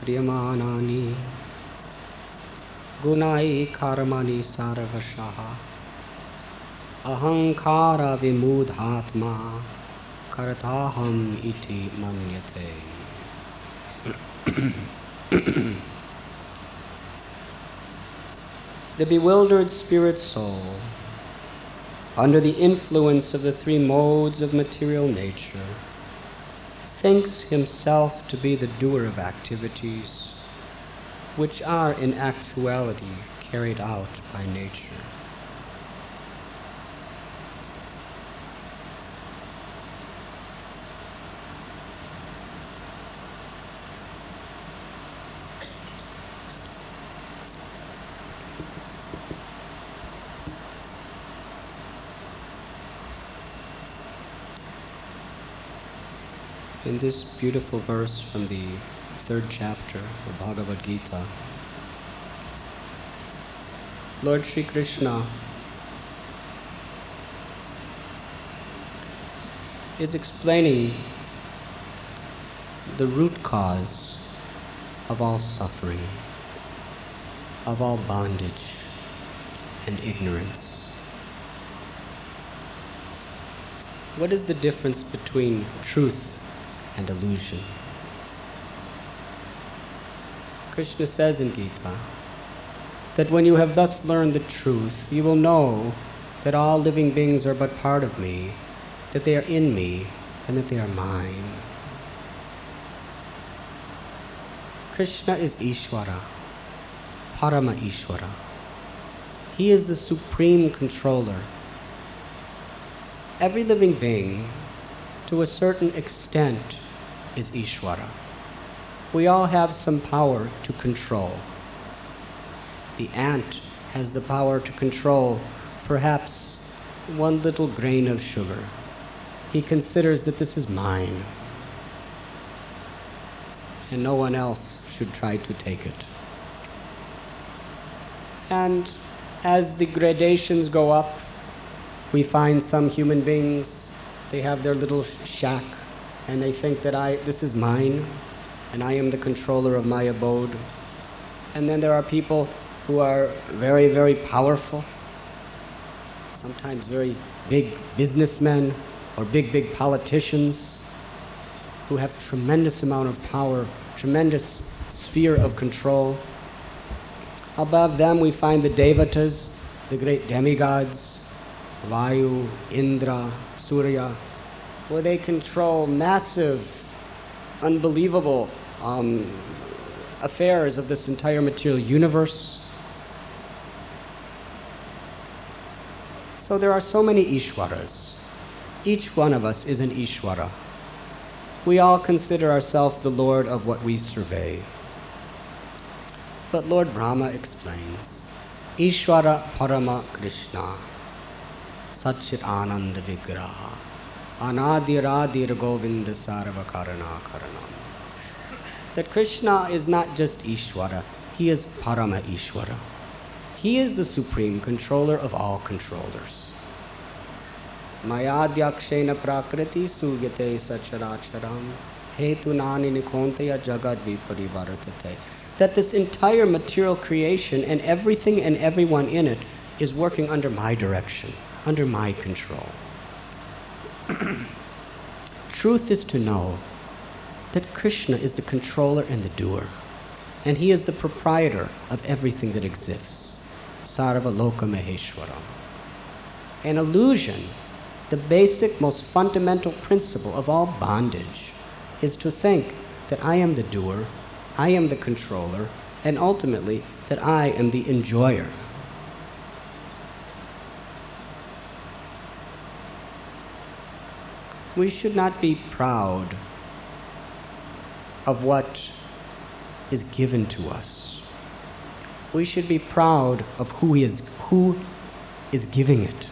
kriyamanani gunai karmani sarvashaha ahankara vimudhatma karataham iti manyate. The bewildered spirit soul, under the influence of the three modes of material nature, thinks himself to be the doer of activities which are in actuality carried out by nature. In this beautiful verse from the 3rd chapter of Bhagavad Gita, Lord Sri Krishna is explaining the root cause of all suffering, of all bondage and ignorance. What is the difference between truth and illusion? Krishna says in Gita that when you have thus learned the truth, you will know that all living beings are but part of me, that they are in me, and that they are mine. Krishna is Ishvara, Parama Ishvara. He is the supreme controller. Every living being, to a certain extent, is Ishvara. We all have some power to control. The ant has the power to control perhaps one little grain of sugar. He considers that this is mine, and no one else should try to take it. And as the gradations go up, we find some human beings, they have their little shack, and they think that this is mine, and I am the controller of my abode. And then there are people who are very, very powerful, sometimes very big businessmen or big politicians who have tremendous amount of power, tremendous sphere of control. Above them we find the Devatas, the great demigods, Vayu, Indra, Surya, where they control massive, unbelievable affairs of this entire material universe. So there are so many Ishwaras. Each one of us is an Ishwara. We all consider ourselves the Lord of what we survey. But Lord Brahma explains, Ishwara Parama Krishna, Satchit Ananda Vigraha, Anadiradir Govinda Sarva Karana Karanam. That Krishna is not just Ishwara, he is Parama Ishwara. He is the supreme controller of all controllers. Mayadhyakshena prakriti suyate sacharacharam hetu nani nikontaya jagad viparivartate. That this entire material creation and everything and everyone in it is working under my direction, under my control. Truth is to know that Krishna is the controller and the doer, and he is the proprietor of everything that exists. Sarva Loka Maheshwaram. An illusion, the basic, most fundamental principle of all bondage, is to think that I am the doer, I am the controller, and ultimately that I am the enjoyer. We should not be proud of what is given to us. We should be proud of who is giving it.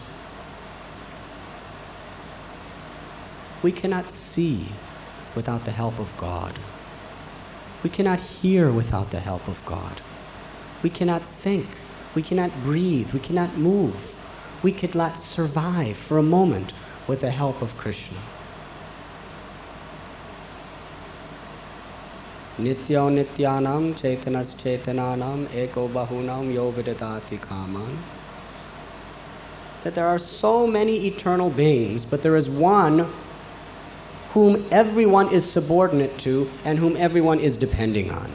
We cannot see without the help of God. We cannot hear without the help of God. We cannot think. We cannot breathe. We cannot move. We cannot survive for a moment with the help of Krishna. Nityo nityanam chaitanas chaitananam eko bahunam yo vidadati kaman. That there are so many eternal beings, but there is one whom everyone is subordinate to and whom everyone is depending on.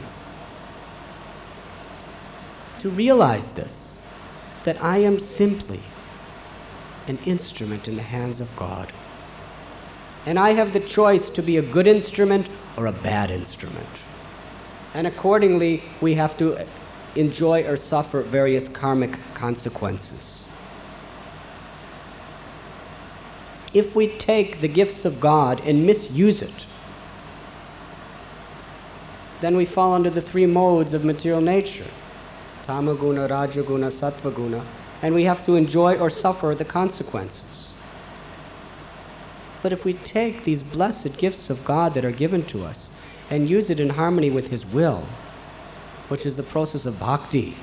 To realize this, that I am simply an instrument in the hands of God. And I have the choice to be a good instrument or a bad instrument. And accordingly, we have to enjoy or suffer various karmic consequences. If we take the gifts of God and misuse it, then we fall under the three modes of material nature, tamaguna, rajaguna, sattvaguna, and we have to enjoy or suffer the consequences. But if we take these blessed gifts of God that are given to us and use it in harmony with His will, which is the process of bhakti,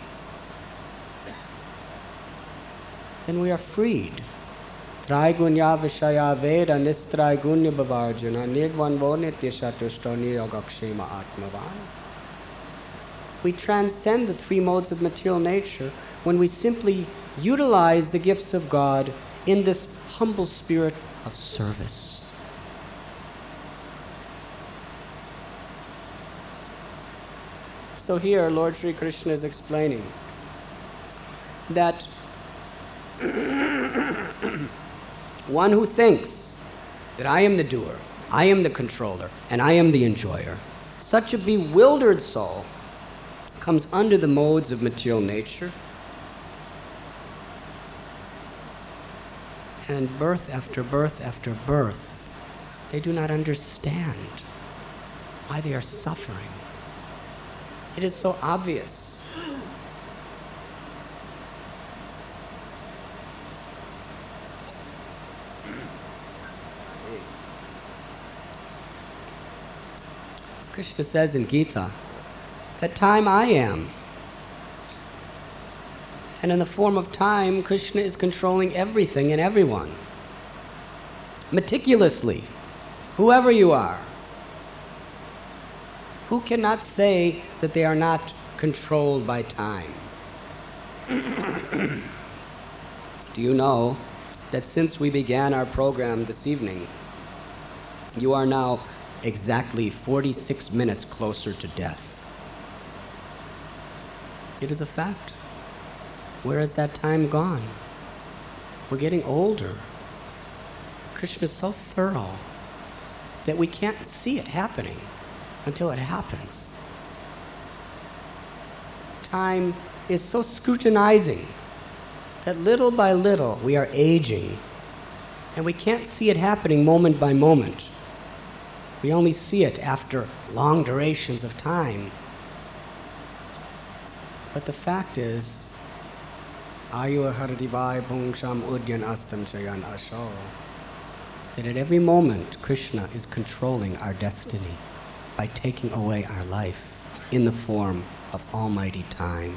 then we are freed. Traigunya vishaya veda nistraigunya bhavarjana nirvanvo nityashatushto nirogakshema atmavan. We transcend the three modes of material nature when we simply utilize the gifts of God in this humble spirit of service. So here Lord Sri Krishna is explaining that one who thinks that I am the doer, I am the controller, and I am the enjoyer, such a bewildered soul comes under the modes of material nature, and birth after birth after birth, they do not understand why they are suffering. It is so obvious. Krishna says in Gita that time I am. And in the form of time, Krishna is controlling everything and everyone. Meticulously, whoever you are. Who cannot say that they are not controlled by time? Do you know that since we began our program this evening, you are now exactly 46 minutes closer to death? It is a fact. Where has that time gone? We're getting older. Krishna is so thorough that we can't see it happening until it happens. Time is so scrutinizing that little by little we are aging, and we can't see it happening moment by moment. We only see it after long durations of time. But the fact is, Ayu Haradivai Pungsham Udyan Astam Chayan Asho, that at every moment Krishna is controlling our destiny by taking away our life in the form of almighty time.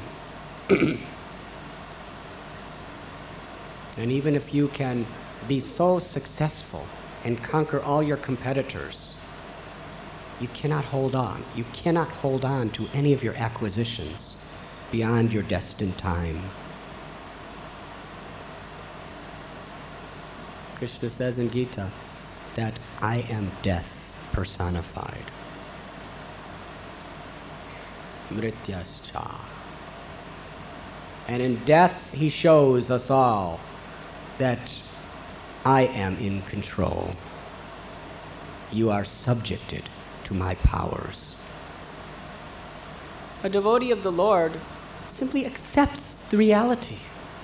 And even if you can be so successful and conquer all your competitors, you cannot hold on. You cannot hold on to any of your acquisitions beyond your destined time. Krishna says in Gita that I am death personified. Mrityascha. And in death he shows us all that I am in control. You are subjected to my powers. A devotee of the Lord simply accepts the reality.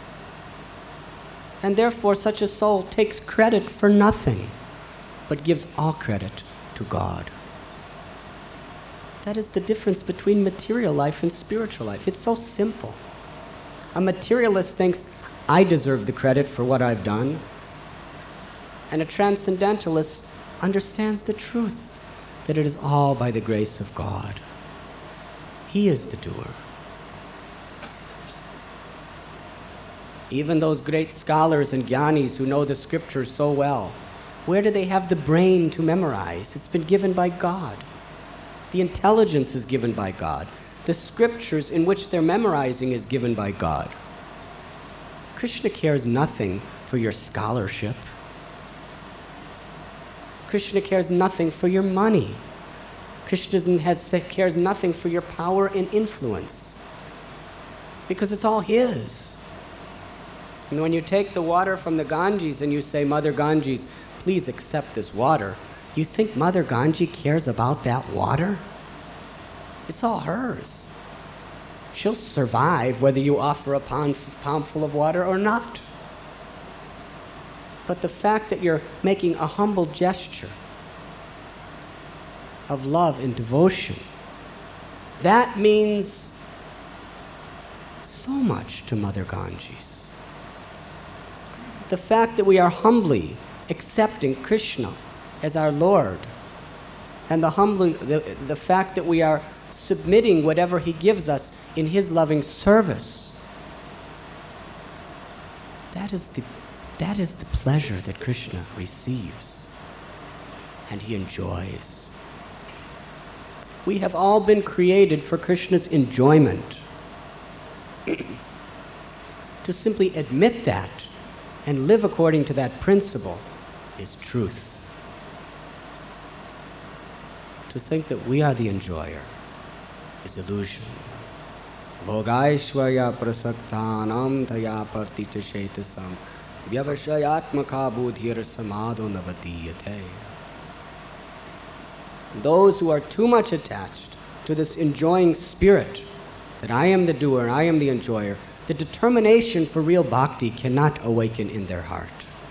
And therefore such a soul takes credit for nothing, but gives all credit to God. That is the difference between material life and spiritual life. It's so simple. A materialist thinks, I deserve the credit for what I've done. And a transcendentalist understands the truth, that it is all by the grace of God. He is the doer. Even those great scholars and jnanis who know the scriptures so well, where do they have the brain to memorize? It's been given by God. The intelligence is given by God. The scriptures in which they're memorizing is given by God. Krishna cares nothing for your scholarship. Krishna cares nothing for your money. Krishna cares nothing for your power and influence, because it's all his. And when you take the water from the Ganges and you say, Mother Ganges, please accept this water, you think Mother Ganges cares about that water? It's all hers. She'll survive whether you offer a palmful of water or not. But the fact that you're making a humble gesture of love and devotion, that means so much to Mother Ganges. The fact that we are humbly accepting Krishna as our Lord, and the fact that we are submitting whatever he gives us in his loving service, that is the pleasure that Krishna receives and he enjoys. We have all been created for Krishna's enjoyment. To simply admit that and live according to that principle is truth. To think that we are the enjoyer is illusion. Bhogaishvarya prasaktanam daya partitashaitasam vyavashayatmaka budhir samadho navatiyate. Those who are too much attached to this enjoying spirit, that I am the doer, I am the enjoyer, the determination for real bhakti cannot awaken in their heart.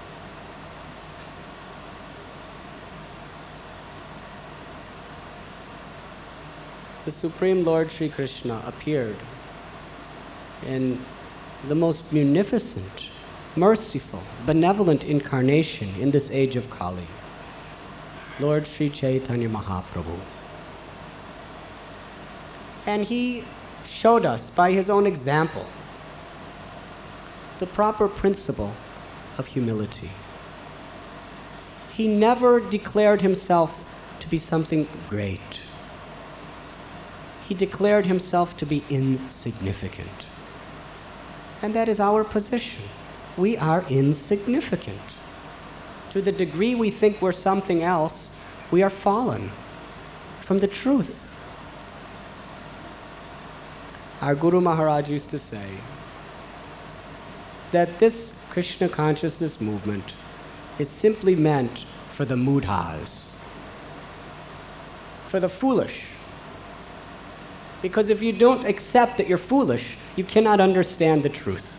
The Supreme Lord Sri Krishna appeared in the most munificent, merciful, benevolent incarnation in this age of Kali, Lord Sri Chaitanya Mahaprabhu. And he showed us by his own example the proper principle of humility. He never declared himself to be something great. He declared himself to be insignificant. And that is our position. We are insignificant. To the degree we think we're something else, we are fallen from the truth. Our Guru Maharaj used to say that this Krishna consciousness movement is simply meant for the mudhas, for the foolish. Because if you don't accept that you're foolish, you cannot understand the truth.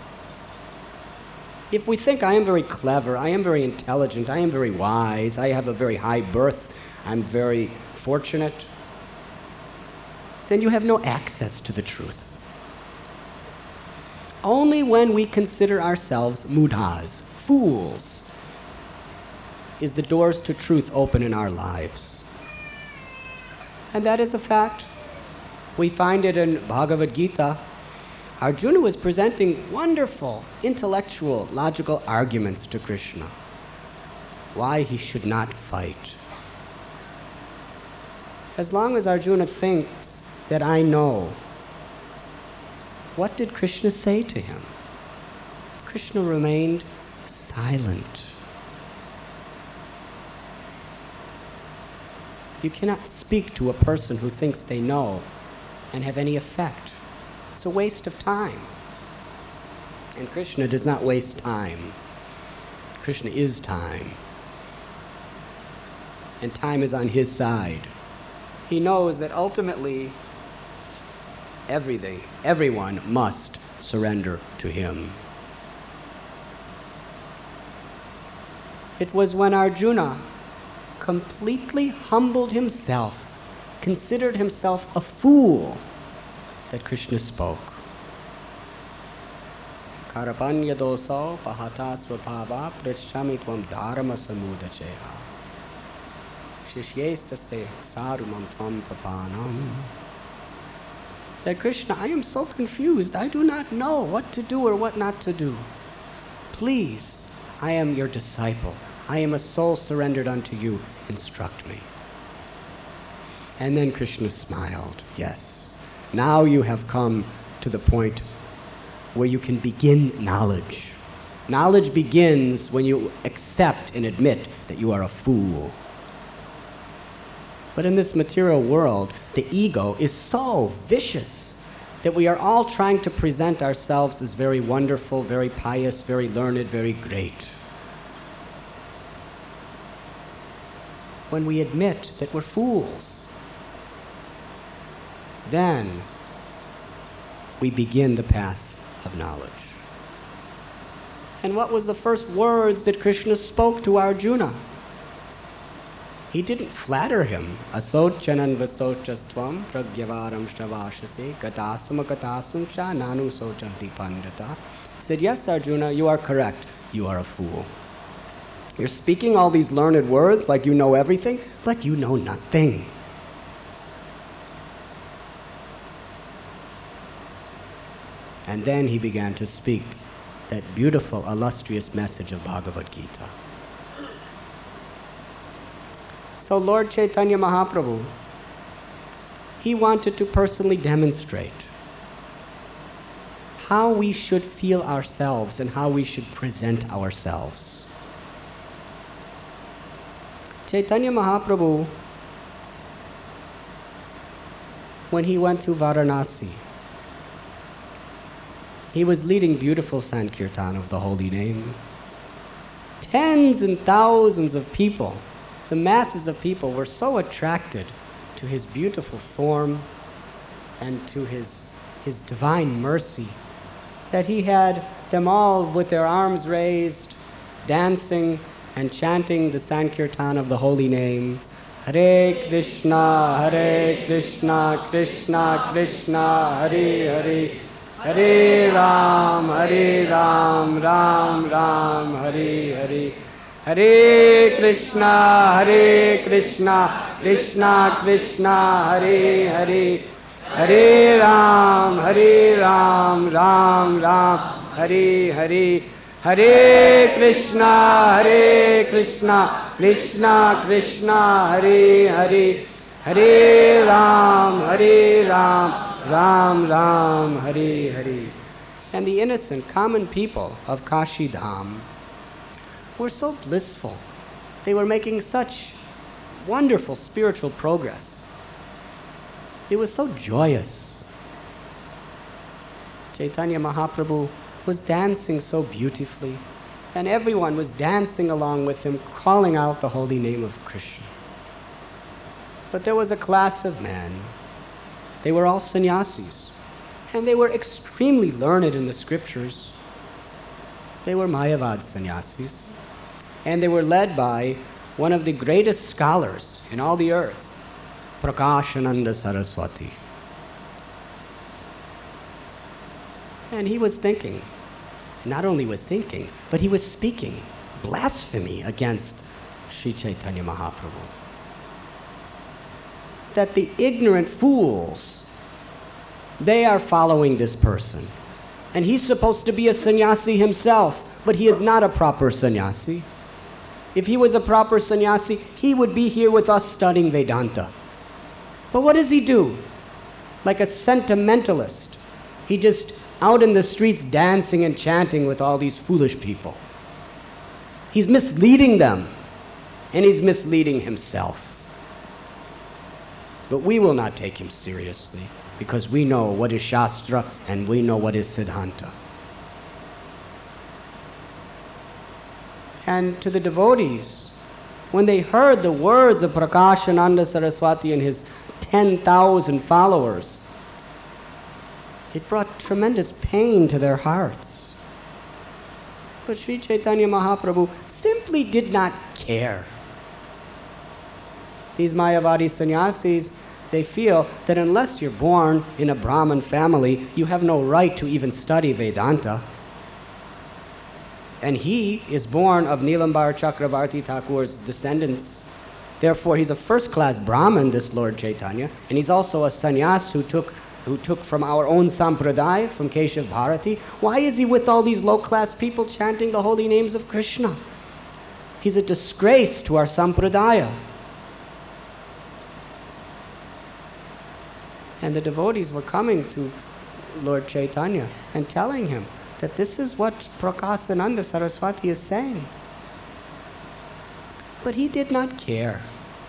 If we think I am very clever, I am very intelligent, I am very wise, I have a very high birth, I'm very fortunate, then you have no access to the truth. Only when we consider ourselves mudhas, fools, is the doors to truth open in our lives. And that is a fact. We find it in Bhagavad Gita. Arjuna was presenting wonderful, intellectual, logical arguments to Krishna why he should not fight. As long as Arjuna thinks that I know, what did Krishna say to him? Krishna remained silent. You cannot speak to a person who thinks they know and have any effect. It's a waste of time. And Krishna does not waste time. Krishna is time. And time is on his side. He knows that ultimately everyone must surrender to him. It was when Arjuna completely humbled himself, considered himself a fool, that Krishna spoke. Karapanya doso pahata svabhava prishchami tvam dharma samudacheha shishyestaste sarumam tvam papanam. That Krishna, I am so confused, I do not know what to do or what not to do. Please, I am your disciple. I am a soul surrendered unto you. Instruct me. And then Krishna smiled. Yes, now you have come to the point where you can begin knowledge. Knowledge begins when you accept and admit that you are a fool. But in this material world, the ego is so vicious that we are all trying to present ourselves as very wonderful, very pious, very learned, very great. When we admit that we're fools, then we begin the path of knowledge. And what was the first words that Krishna spoke to Arjuna? He didn't flatter him. Asochanan vasochastvam pragyavaram shavashase gatasama gatasum sha nanu sochanti pandita. He said, yes, Arjuna, you are correct. You are a fool. You're speaking all these learned words like you know everything, but you know nothing. And then he began to speak that beautiful, illustrious message of Bhagavad Gita. So Lord Chaitanya Mahaprabhu, he wanted to personally demonstrate how we should feel ourselves and how we should present ourselves. Chaitanya Mahaprabhu, when he went to Varanasi, he was leading beautiful Sankirtan of the holy name. Tens and thousands of people, the masses of people, were so attracted to his beautiful form and to his divine mercy that he had them all with their arms raised, dancing and chanting the Sankirtan of the holy name. Hare Krishna, Krishna Krishna, Hare Hare, Hare Ram, Ram Ram, Hare Hare. Hare Krishna, Krishna Krishna, Hare Hare, Hare Ram, Ram Ram, Hare Hare. Hare Krishna, Krishna Krishna, Hare Hare, Hare Ram, Ram Ram, Hare Hare. And the innocent, common people of Kashi Dham were so blissful. They were making such wonderful spiritual progress. It was so joyous. Chaitanya Mahaprabhu was dancing so beautifully, and everyone was dancing along with him, calling out the holy name of Krishna. But there was a class of men. They were all sannyasis, and they were extremely learned in the scriptures. They were Mayavad sannyasis, and they were led by one of the greatest scholars in all the earth, Prakashananda Saraswati. And he was thinking, not only was thinking, but he was speaking blasphemy against Sri Chaitanya Mahaprabhu. That the ignorant fools, they are following this person. And he's supposed to be a sannyasi himself, but he is not a proper sannyasi. If he was a proper sannyasi, he would be here with us studying Vedanta. But what does he do? Like a sentimentalist. He just out in the streets dancing and chanting with all these foolish people. He's misleading them, and he's misleading himself. But we will not take him seriously, because we know what is Shastra and we know what is Siddhanta. And to the devotees, when they heard the words of Prakashananda Saraswati and his 10,000 followers, it brought tremendous pain to their hearts. But Sri Chaitanya Mahaprabhu simply did not care. These Mayavadi sannyasis, they feel that unless you're born in a Brahmin family, you have no right to even study Vedanta. And he is born of Nilambar Chakravarti Thakur's descendants. Therefore, he's a first-class Brahmin, this Lord Chaitanya, and he's also a sannyas who took from our own sampradaya, from Keshav Bharati. Why is he with all these low-class people chanting the holy names of Krishna? He's a disgrace to our sampradaya. And the devotees were coming to Lord Chaitanya and telling him that this is what Prakasananda Saraswati is saying. But he did not care.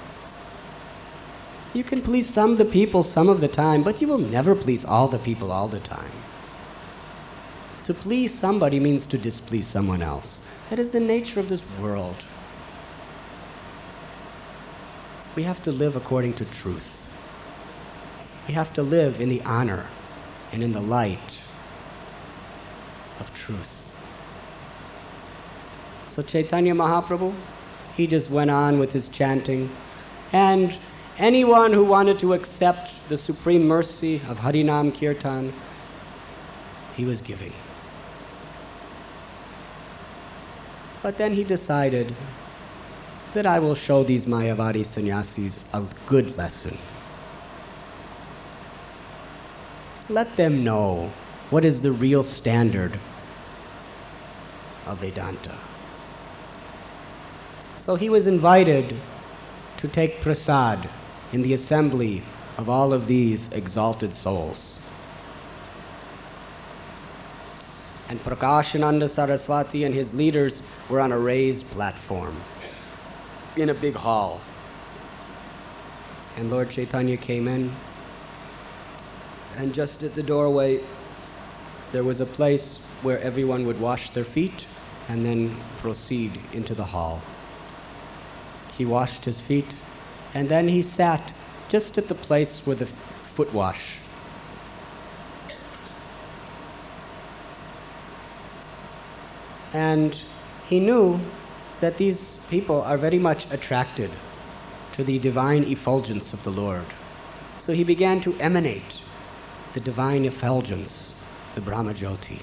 You can please some of the people some of the time, but you will never please all the people all the time. To please somebody means to displease someone else. That is the nature of this world. We have to live according to truth. We have to live in the honor and in the light of truth. So Chaitanya Mahaprabhu, he just went on with his chanting, and anyone who wanted to accept the supreme mercy of Harinam Kirtan, he was giving. But then he decided that I will show these Mayavadi sannyasis a good lesson. Let them know what is the real standard of Vedanta. So he was invited to take prasad in the assembly of all of these exalted souls. And Prakashananda Saraswati and his leaders were on a raised platform in a big hall. And Lord Chaitanya came in, and just at the doorway there was a place where everyone would wash their feet and then proceed into the hall. He washed his feet, and then he sat just at the place where the foot wash. And he knew that these people are very much attracted to the divine effulgence of the Lord. So he began to emanate the divine effulgence, the Brahmajyoti.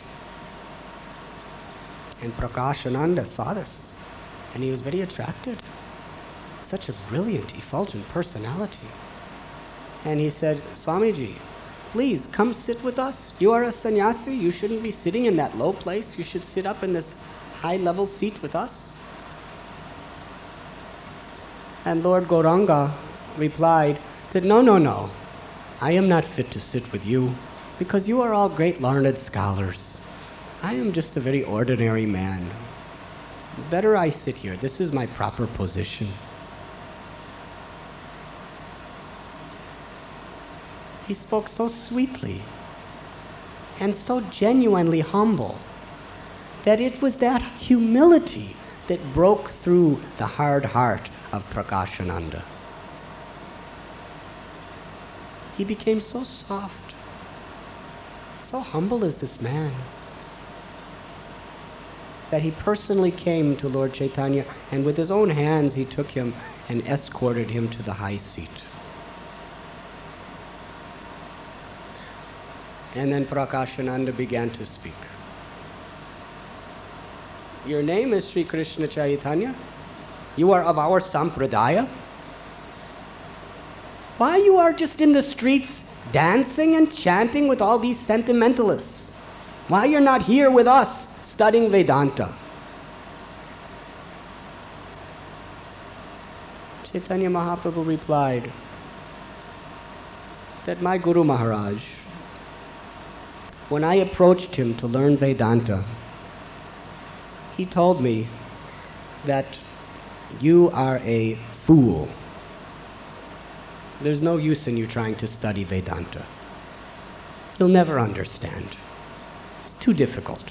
And Prakashananda saw this, and he was very attracted. Such a brilliant, effulgent personality. And he said, Swamiji, please come sit with us. You are a sannyasi. You shouldn't be sitting in that low place. You should sit up in this high-level seat with us. And Lord Gauranga replied that, no. I am not fit to sit with you because you are all great learned scholars. I am just a very ordinary man. Better I sit here. This is my proper position. He spoke so sweetly and so genuinely humble that it was that humility that broke through the hard heart of Prakashananda. He became so soft, so humble is this man, that he personally came to Lord Chaitanya, and with his own hands he took him and escorted him to the high seat. And then Prakashananda began to speak. Your name is Sri Krishna Chaitanya. You are of our sampradaya. Why you are just in the streets dancing and chanting with all these sentimentalists? Why you're not here with us studying Vedanta? Chaitanya Mahaprabhu replied that my Guru Maharaj, when I approached him to learn Vedanta, he told me that you are a fool. There's no use in you trying to study Vedanta. You'll never understand. It's too difficult.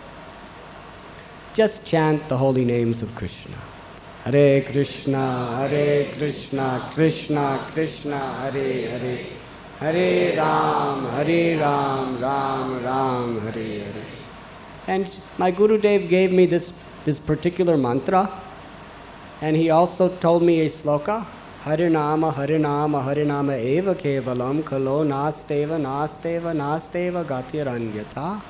Just chant the holy names of Krishna. Hare Krishna, Krishna Krishna, Hare Hare. Hare Ram, Ram Ram, Hare Hare. And my Gurudev gave me this particular mantra, and he also told me a sloka, Harinama, Harinama, Harinama eva kevalam kalo nasteva gatiranyata.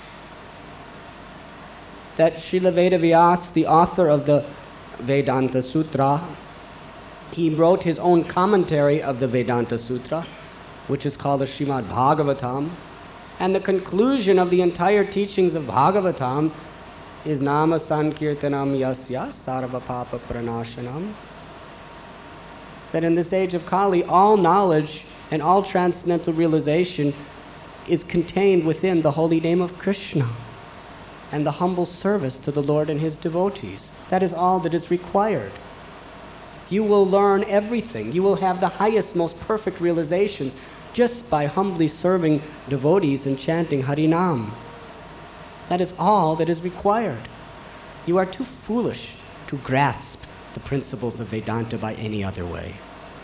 That Srila Vedavyas, the author of the Vedanta Sutra, he wrote his own commentary of the Vedanta Sutra, which is called the Srimad Bhagavatam. And the conclusion of the entire teachings of Bhagavatam is Nama Sankirtanam Yasya Sarva Papa Pranashanam. That in this age of Kali, all knowledge And all transcendental realization is contained within the holy name of Krishna and the humble service to the Lord and his devotees. That is all that is required. You will learn everything. You will have the highest, most perfect realizations just by humbly serving devotees and chanting Harinam. That is all that is required. You are too foolish to grasp the principles of Vedanta by any other way.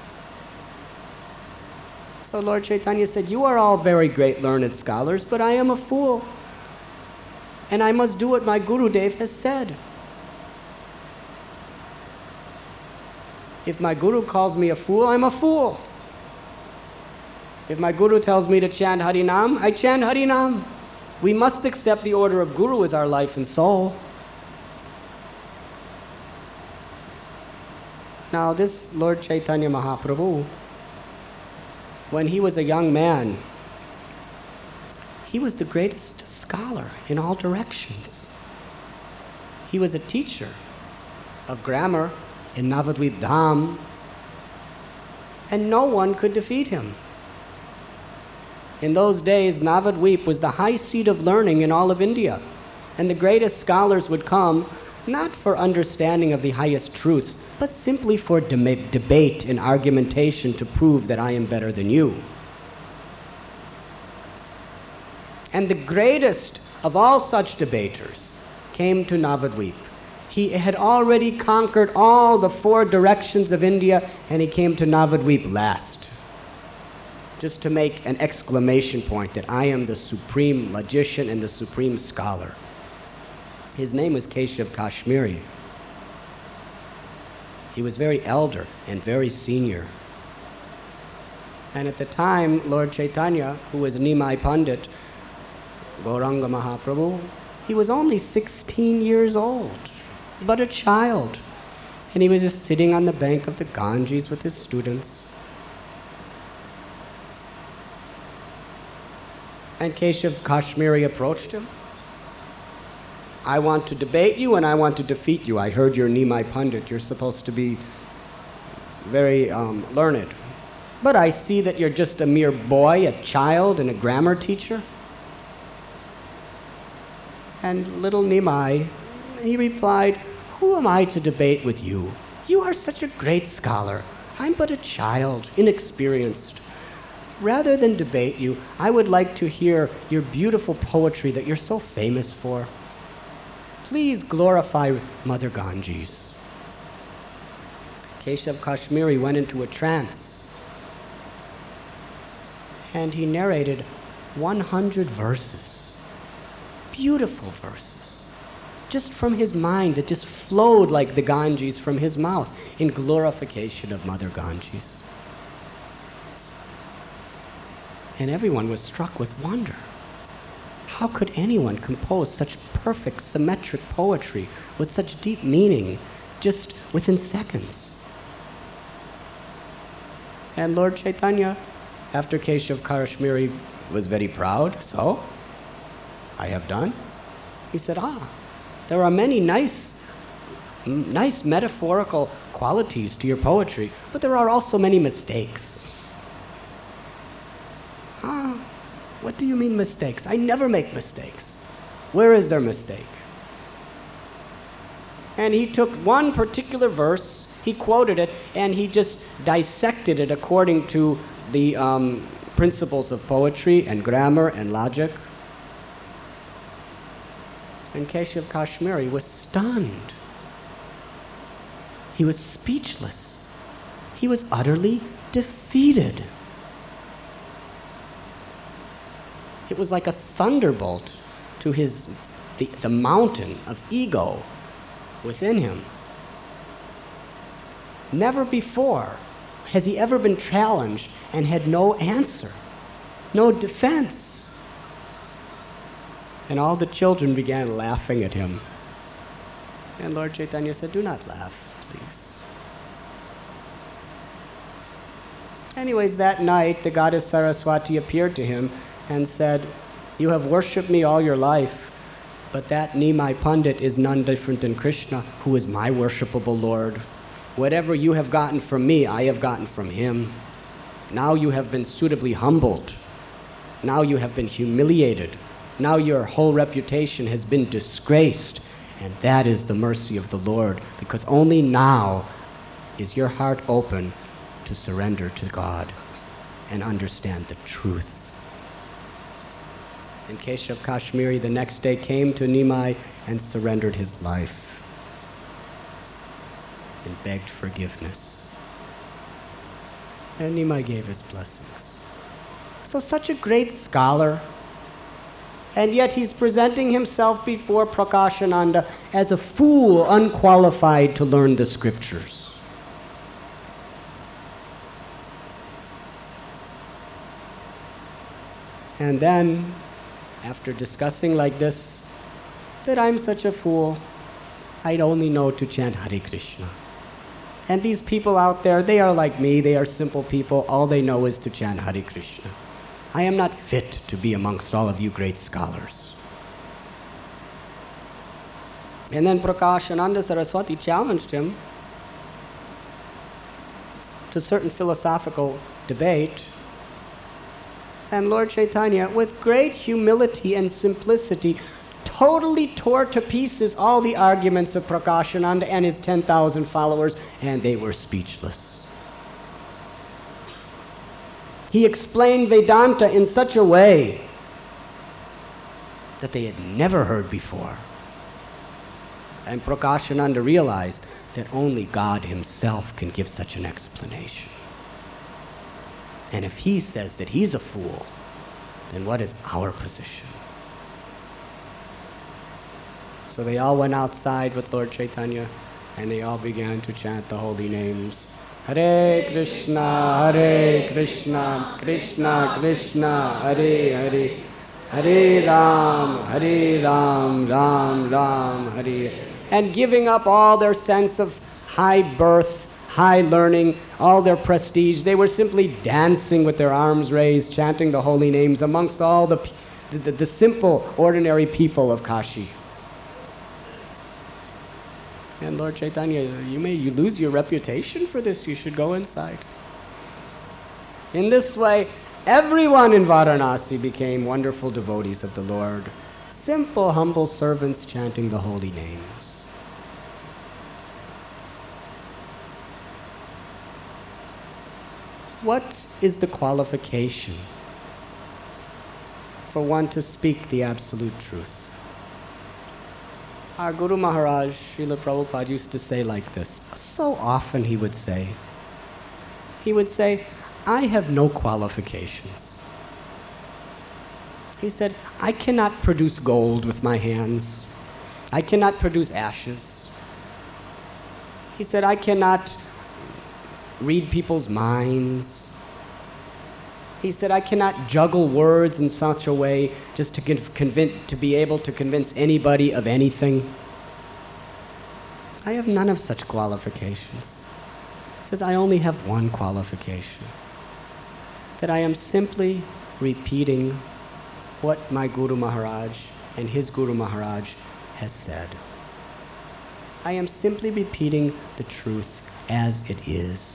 So Lord Chaitanya said, you are all very great learned scholars, but I am a fool. And I must do what my Gurudev has said. If my Guru calls me a fool, I'm a fool. If my Guru tells me to chant Harinam, I chant Harinam. We must accept the order of Guru as our life and soul. Now this Lord Chaitanya Mahaprabhu, when he was a young man, he was the greatest scholar in all directions. He was a teacher of grammar in Navadvip Dham, and no one could defeat him. In those days, Navadvip was the high seat of learning in all of India, and the greatest scholars would come not for understanding of the highest truths, but simply for debate and argumentation to prove that I am better than you. And the greatest of all such debaters came to Navadvip. He had already conquered all the 4 directions of India, and he came to Navadvip last, just to make an exclamation point that I am the supreme logician and the supreme scholar. His name was Keshav Kashmiri. He was very elder and very senior. And at the time, Lord Chaitanya, who was Nimai Pandit, Gauranga Mahaprabhu, he was only 16 years old, but a child. And he was just sitting on the bank of the Ganges with his students. And Keshav Kashmiri approached him. I want to debate you and I want to defeat you. I heard you're Nimai Pandit. You're supposed to be very learned. But I see that you're just a mere boy, a child, and a grammar teacher. And little Nimai, he replied, who am I to debate with you? You are such a great scholar. I'm but a child, inexperienced. Rather than debate you, I would like to hear your beautiful poetry that you're so famous for. Please glorify Mother Ganges. Keshav Kashmiri went into a trance, and he narrated 100 verses, beautiful verses, just from his mind that just flowed like the Ganges from his mouth in glorification of Mother Ganges. And everyone was struck with wonder. How could anyone compose such perfect, symmetric poetry with such deep meaning just within seconds? And Lord Chaitanya, after Keshav Kashmiri was very proud, so, I have done. He said, there are many nice metaphorical qualities to your poetry, but there are also many mistakes. What do you mean mistakes? I never make mistakes. Where is their mistake? And he took one particular verse, he quoted it, and he just dissected it according to the principles of poetry and grammar and logic. And Keshav Kashmiri was stunned. He was speechless. He was utterly defeated. It was like a thunderbolt to the mountain of ego within him. Never before has he ever been challenged and had no answer, no defense. And all the children began laughing at him. And Lord Chaitanya said, do not laugh, please. Anyways, that night, the goddess Saraswati appeared to him and said, you have worshipped me all your life, but that Nimai Pandit is none different than Krishna, who is my worshipable Lord. Whatever you have gotten from me, I have gotten from him. Now you have been suitably humbled. Now you have been humiliated. Now your whole reputation has been disgraced. And that is the mercy of the Lord, because only now is your heart open to surrender to God and understand the truth. And Keshav Kashmiri the next day came to Nimai and surrendered his life and begged forgiveness. And Nimai gave his blessings. So such a great scholar, and yet he's presenting himself before Prakashananda as a fool unqualified to learn the scriptures. And then, after discussing like this, that I'm such a fool, I'd only know to chant Hare Krishna. And these people out there, they are like me, they are simple people, all they know is to chant Hare Krishna. I am not fit to be amongst all of you great scholars. And then Prakashananda Saraswati challenged him to certain philosophical debate. And Lord Chaitanya, with great humility and simplicity, totally tore to pieces all the arguments of Prakashananda and his 10,000 followers, and they were speechless. He explained Vedanta in such a way that they had never heard before. And Prakashananda realized that only God himself can give such an explanation. And if he says that he's a fool, then what is our position? So they all went outside with Lord Chaitanya, and they all began to chant the holy names. Hare Krishna, Krishna Krishna, Hare Hare, Hare Ram, Ram Ram, Hare. And giving up all their sense of high birth, high learning, all their prestige, they were simply dancing with their arms raised, chanting the holy names amongst all the simple, ordinary people of Kashi. And Lord Chaitanya, you lose your reputation for this. You should go inside. In this way, everyone in Varanasi became wonderful devotees of the Lord, simple, humble servants chanting the holy names. What is the qualification for one to speak the absolute truth? Our Guru Maharaj, Srila Prabhupada, used to say like this. So often he would say, I have no qualifications. He said, I cannot produce gold with my hands. I cannot produce ashes. He said, I cannot read people's minds. He said, I cannot juggle words in such a way just to be able to convince anybody of anything. I have none of such qualifications. He says, I only have one qualification, that I am simply repeating what my Guru Maharaj and his Guru Maharaj has said. I am simply repeating the truth as it is.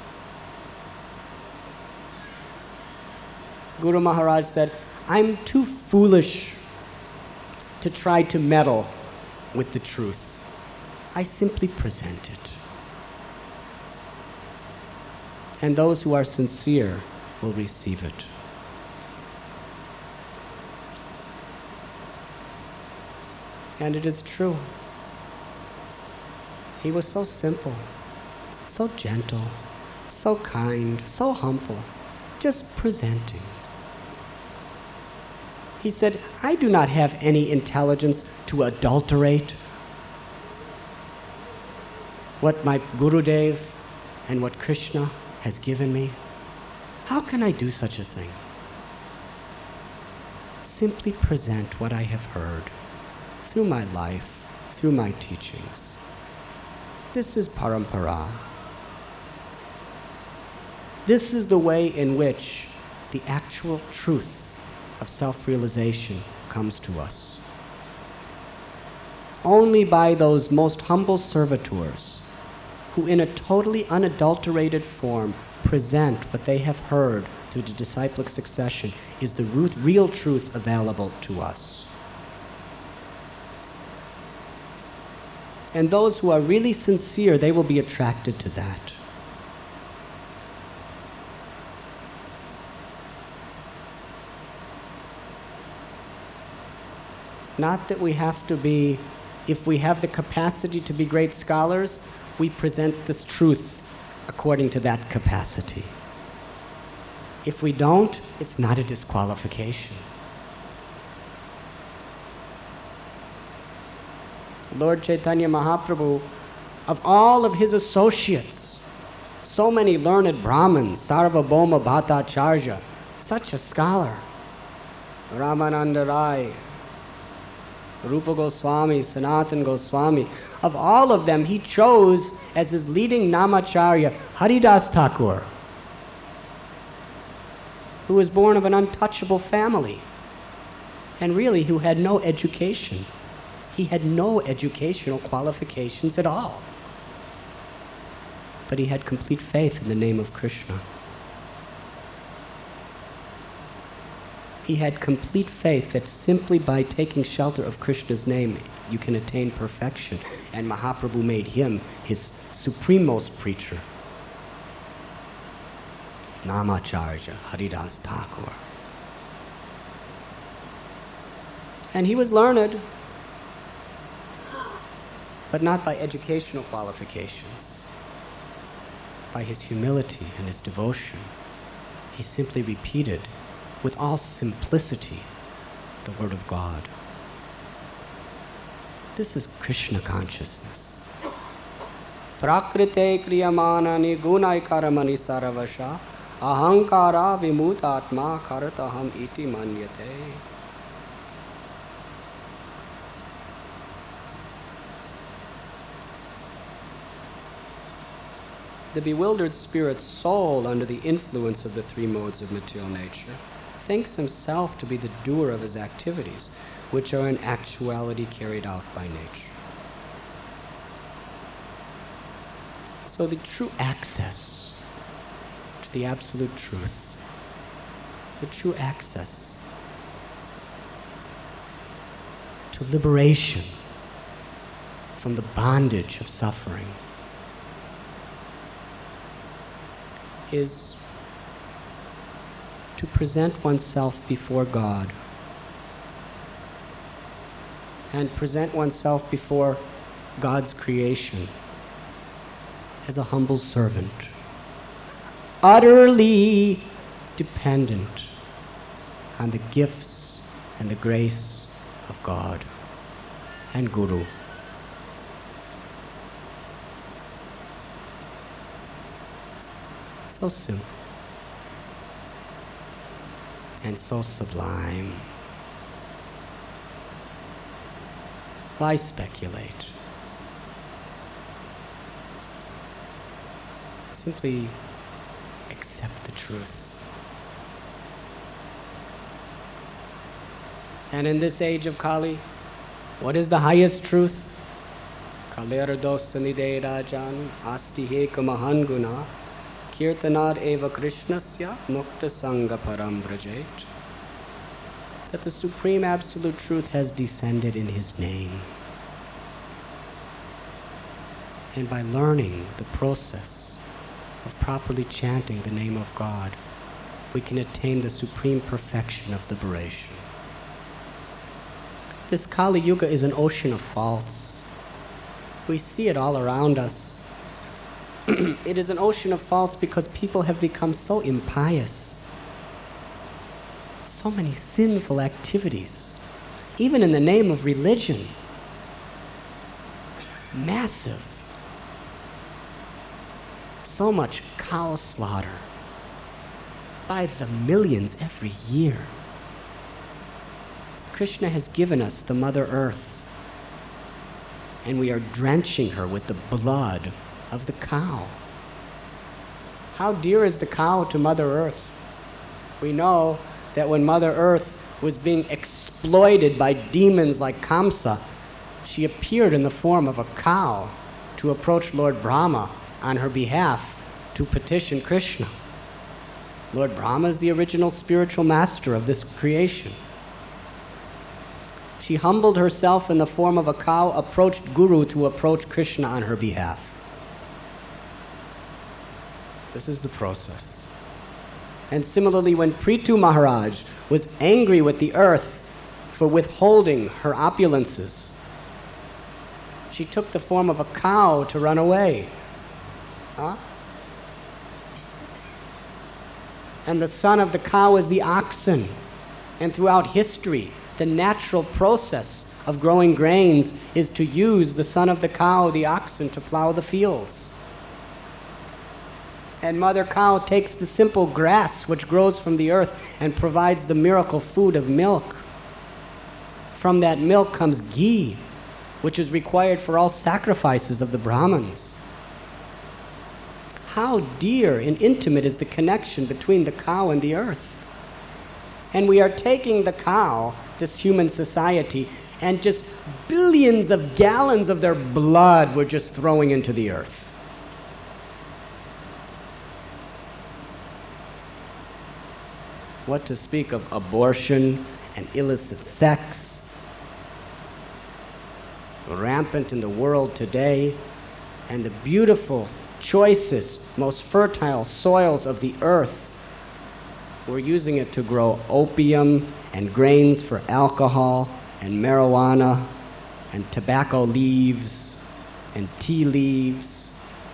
Guru Maharaj said, I'm too foolish to try to meddle with the truth. I simply present it. And those who are sincere will receive it. And it is true. He was so simple, so gentle, so kind, so humble, just presenting. He said, I do not have any intelligence to adulterate what my Gurudev and what Krishna has given me. How can I do such a thing? Simply present what I have heard through my life, through my teachings. This is parampara. This is the way in which the actual truth of self-realization comes to us. Only by those most humble servitors who in a totally unadulterated form present what they have heard through the disciplic succession is the real truth available to us. And those who are really sincere, they will be attracted to that. Not that we have to be, if we have the capacity to be great scholars, we present this truth according to that capacity. If we don't, it's not a disqualification. Lord Chaitanya Mahaprabhu, of all of his associates, so many learned Brahmins, Sarvabhauma Bhattacharya, such a scholar, Ramananda Rai, Rupa Goswami, Sanatan Goswami, of all of them he chose as his leading Namacharya Haridas Thakur, who was born of an untouchable family and really who had no education. He had no educational qualifications at all. But he had complete faith in the name of Krishna. He had complete faith that simply by taking shelter of Krishna's name, you can attain perfection. And Mahaprabhu made him his supremost preacher. Namacharya Haridas Thakur. And he was learned, but not by educational qualifications. By his humility and his devotion, he simply repeated with all simplicity the word of God. This is Krishna consciousness. Prakrite kriyamanani gunaikaramani saravasha ahankara vimutatma karataham iti manyate. The bewildered spirit's soul, under the influence of the three modes of material nature, thinks himself to be the doer of his activities, which are in actuality carried out by nature. So the true access to the absolute truth, the true access to liberation from the bondage of suffering, is to present oneself before God and present oneself before God's creation as a humble servant, utterly dependent on the gifts and the grace of God and Guru. So simple and so sublime. Why speculate? Simply accept the truth. And in this age of Kali, what is the highest truth? Kalerdosanide Rajan Asti Heka Mahanguna Kirtanar eva Krishnasya Mukta Sangha Param Brajet. That the Supreme Absolute Truth has descended in His name. And by learning the process of properly chanting the name of God, we can attain the supreme perfection of liberation. This Kali Yuga is an ocean of faults. We see it all around us. It is an ocean of faults because people have become so impious. So many sinful activities, even in the name of religion. Massive. So much cow slaughter by the millions every year. Krishna has given us the Mother Earth, and we are drenching her with the blood of the cow. How dear is the cow to Mother Earth? We know that when Mother Earth was being exploited by demons like Kamsa, she appeared in the form of a cow to approach Lord Brahma on her behalf to petition Krishna. Lord Brahma is the original spiritual master of this creation. She humbled herself in the form of a cow, approached Guru to approach Krishna on her behalf. This is the process. And similarly, when Prithu Maharaj was angry with the earth for withholding her opulences, she took the form of a cow to run away. Huh? And the son of the cow is the oxen. And throughout history, the natural process of growing grains is to use the son of the cow, the oxen, to plow the fields. And Mother Cow takes the simple grass which grows from the earth and provides the miracle food of milk. From that milk comes ghee, which is required for all sacrifices of the Brahmins. How dear and intimate is the connection between the cow and the earth. And we are taking the cow, this human society, and just billions of gallons of their blood we're just throwing into the earth. What to speak of abortion and illicit sex, rampant in the world today, and the beautiful, choicest, most fertile soils of the earth. We're using it to grow opium and grains for alcohol and marijuana and tobacco leaves and tea leaves.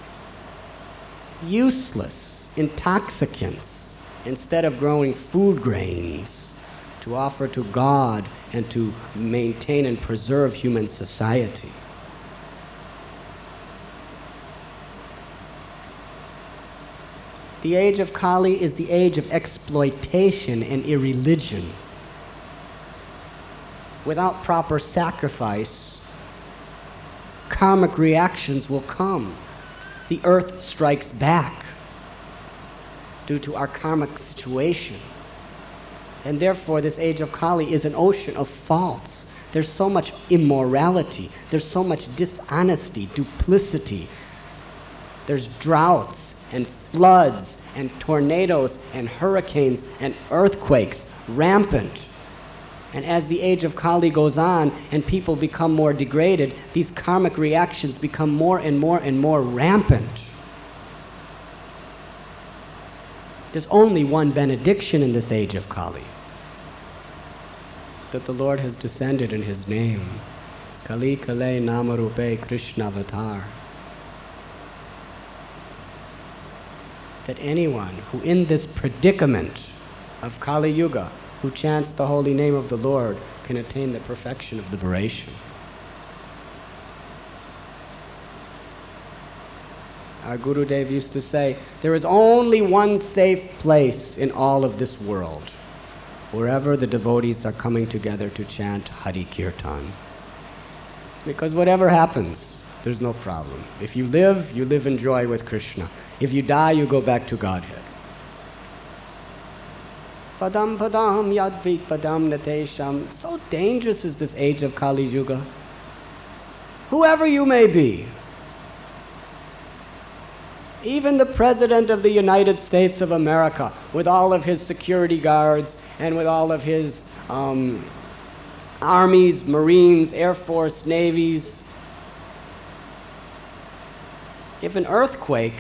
Useless intoxicants instead of growing food grains to offer to God and to maintain and preserve human society. The age of Kali is the age of exploitation and irreligion. Without proper sacrifice, karmic reactions will come. The earth strikes back due to our karmic situation. And therefore, this age of Kali is an ocean of faults. There's so much immorality. There's so much dishonesty, duplicity. There's droughts and floods and tornadoes and hurricanes and earthquakes rampant. And as the age of Kali goes on and people become more degraded, these karmic reactions become more and more and more rampant. There's only one benediction in this age of Kali, that the Lord has descended in His name. Kali Kale Namarupe Krishna Avatar. That anyone who in this predicament of Kali Yuga, who chants the holy name of the Lord, can attain the perfection of liberation. Our Gurudev used to say, there is only one safe place in all of this world, wherever the devotees are coming together to chant Hari Kirtan. Because whatever happens, there's no problem. If you live in joy with Krishna. If you die, you go back to Godhead. Padam padam yadvik padam natesham. So dangerous is this age of Kali Yuga. Whoever you may be, even the President of the United States of America, with all of his security guards and with all of his armies, Marines, Air Force, navies, if an earthquake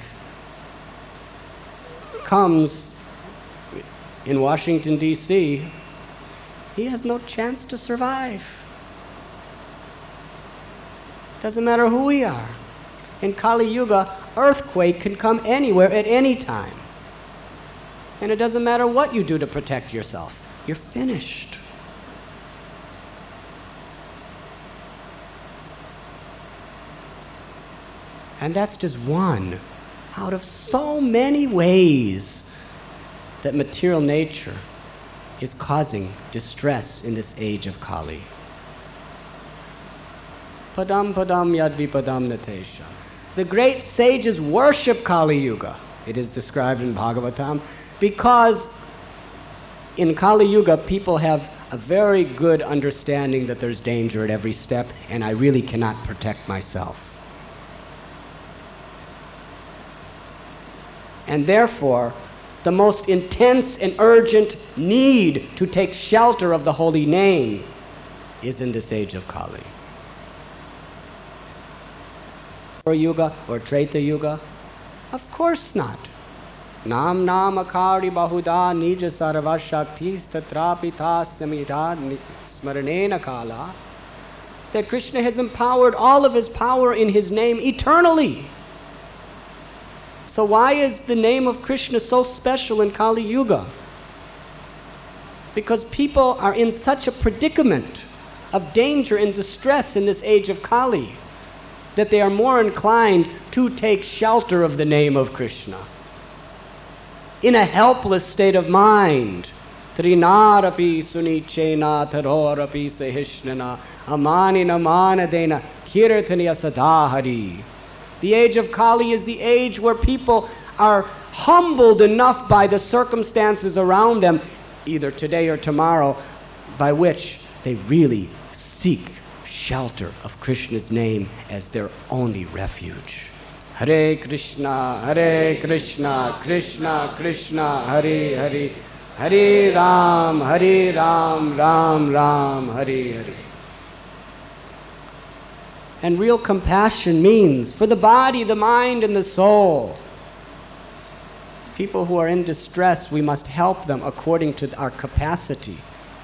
comes in Washington, D.C., he has no chance to survive. Doesn't matter who we are. In Kali Yuga, earthquake can come anywhere at any time. And it doesn't matter what you do to protect yourself. You're finished. And that's just one out of so many ways that material nature is causing distress in this age of Kali. Padam padam yadvi padam natesha. The great sages worship Kali Yuga. It is described in Bhagavatam because in Kali Yuga people have a very good understanding that there's danger at every step and I really cannot protect myself. And therefore, the most intense and urgent need to take shelter of the holy name is in this age of Kali. Or Yuga or Treta Yuga? Of course not. Nam akari bahuda nija sarva shaktis tatrapita samita smaranena kala. That Krishna has empowered all of his power in his name eternally. So why is the name of Krishna so special in Kali Yuga? Because people are in such a predicament of danger and distress in this age of Kali that they are more inclined to take shelter of the name of Krishna. In a helpless state of mind, Trinarapi sunichena tarorapi sahishnana amanina manadena kirtaniya sadahari. The age of Kali is the age where people are humbled enough by the circumstances around them, either today or tomorrow, by which they really seek shelter of Krishna's name as their only refuge. Hare Krishna, Krishna Krishna, Hare Hare, Hare Ram, Ram Ram, Hare Hare. And real compassion means for the body, the mind, and the soul. People who are in distress, we must help them according to our capacity.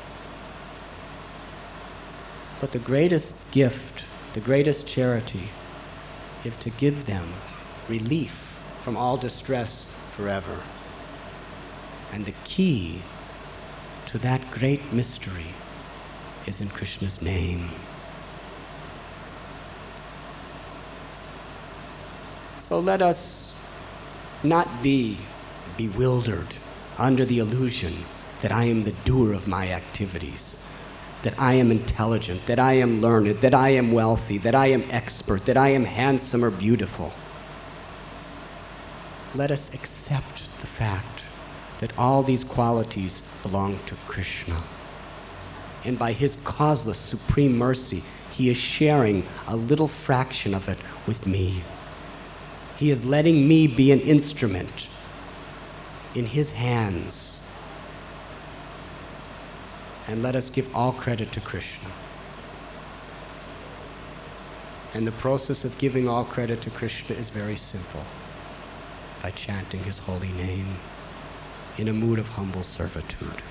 But the greatest gift, the greatest charity, is to give them relief from all distress forever. And the key to that great mystery is in Krishna's name. So let us not be bewildered under the illusion that I am the doer of my activities, that I am intelligent, that I am learned, that I am wealthy, that I am expert, that I am handsome or beautiful. Let us accept the fact that all these qualities belong to Krishna. And by his causeless supreme mercy, he is sharing a little fraction of it with me. He is letting me be an instrument in his hands. And let us give all credit to Krishna. And the process of giving all credit to Krishna is very simple. By chanting his holy name in a mood of humble servitude.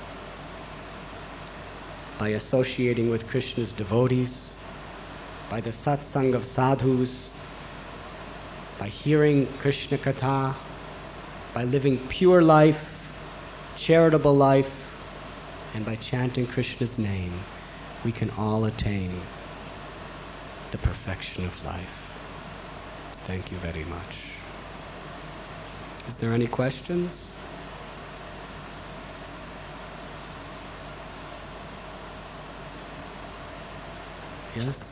By associating with Krishna's devotees, by the satsang of sadhus, by hearing Krishna Katha, by living pure life, charitable life, and by chanting Krishna's name, we can all attain the perfection of life. Thank you very much. Is there any questions? Yes?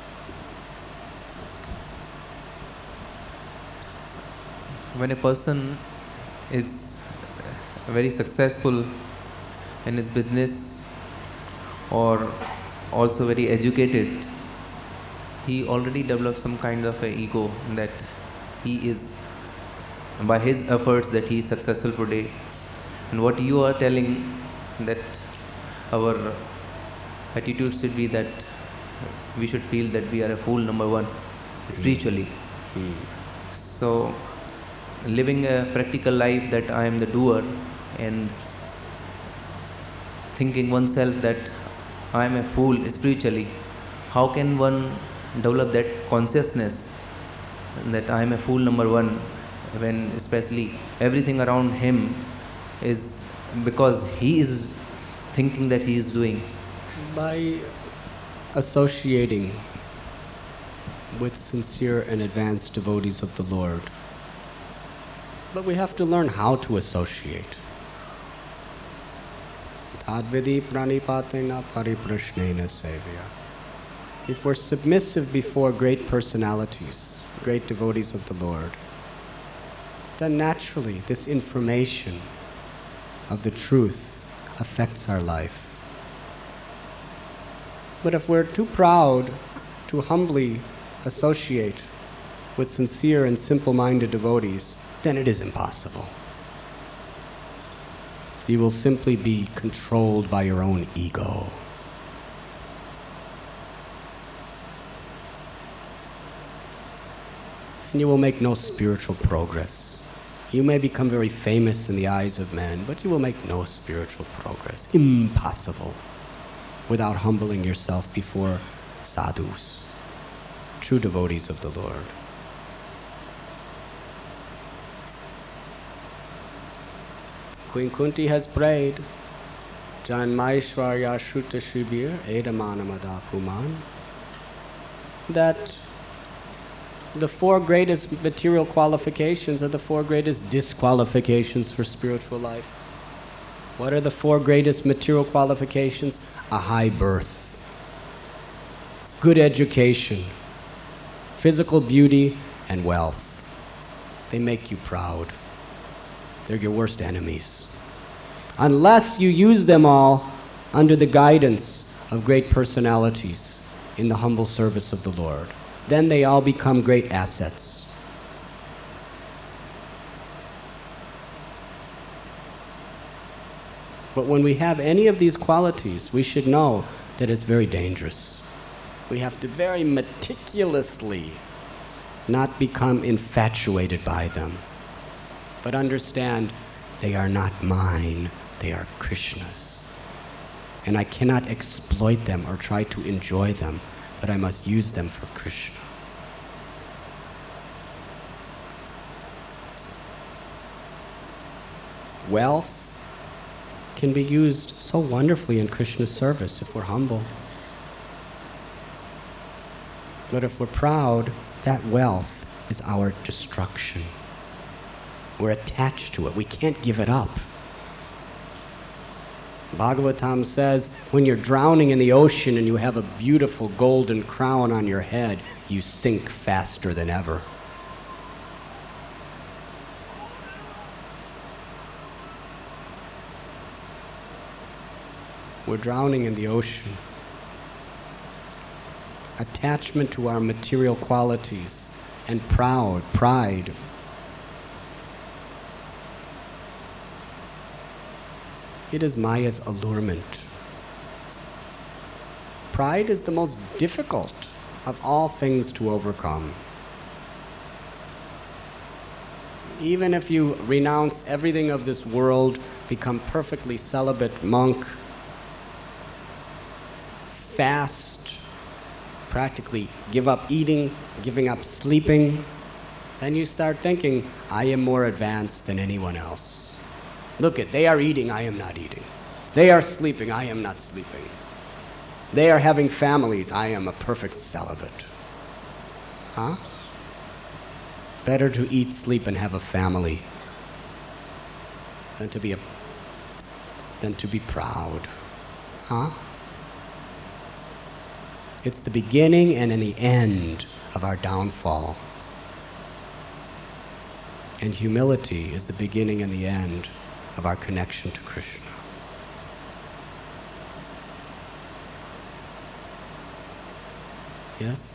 When a person is very successful in his business or also very educated, he already develops some kind of an ego that he is, by his efforts, that he is successful today. And what you are telling, that our attitude should be that we should feel that we are a fool number one spiritually. So living a practical life that I am the doer and thinking oneself that I am a fool spiritually, how can one develop that consciousness that I am a fool number one when especially everything around him is because he is thinking that he is doing? By associating with sincere and advanced devotees of the Lord. But we have to learn how to associate. Tadvidi pranipatena pariprashnena sevya. If we're submissive before great personalities, great devotees of the Lord, then naturally this information of the truth affects our life. But if we're too proud to humbly associate with sincere and simple-minded devotees, then it is impossible. You will simply be controlled by your own ego. And you will make no spiritual progress. You may become very famous in the eyes of men, but you will make no spiritual progress. Impossible. Without humbling yourself before sadhus, true devotees of the Lord. Queen Kunti has prayed, Janmaishwarya Shruta Shibir Edamanamada Puman, that the four greatest material qualifications are the four greatest disqualifications for spiritual life. What are the four greatest material qualifications? A high birth, good education, physical beauty, and wealth. They make you proud. They're your worst enemies. Unless you use them all under the guidance of great personalities in the humble service of the Lord, then they all become great assets. But when we have any of these qualities, we should know that it's very dangerous. We have to very meticulously not become infatuated by them, but understand they are not mine, they are Krishna's. And I cannot exploit them or try to enjoy them, but I must use them for Krishna. Wealth can be used so wonderfully in Krishna's service if we're humble. But if we're proud, that wealth is our destruction. We're attached to it. We can't give it up. Bhagavatam says, when you're drowning in the ocean and you have a beautiful golden crown on your head, you sink faster than ever. We're drowning in the ocean. Attachment to our material qualities and pride. It is Maya's allurement. Pride is the most difficult of all things to overcome. Even if you renounce everything of this world, become perfectly celibate monk, fast, practically give up eating, giving up sleeping, then you start thinking, I am more advanced than anyone else. Look it, they are eating, I am not eating. They are sleeping, I am not sleeping. They are having families, I am a perfect celibate. Huh? Better to eat, sleep, and have a family than to be proud. Huh? It's the beginning and the end of our downfall. And humility is the beginning and the end of our connection to Krishna. Yes?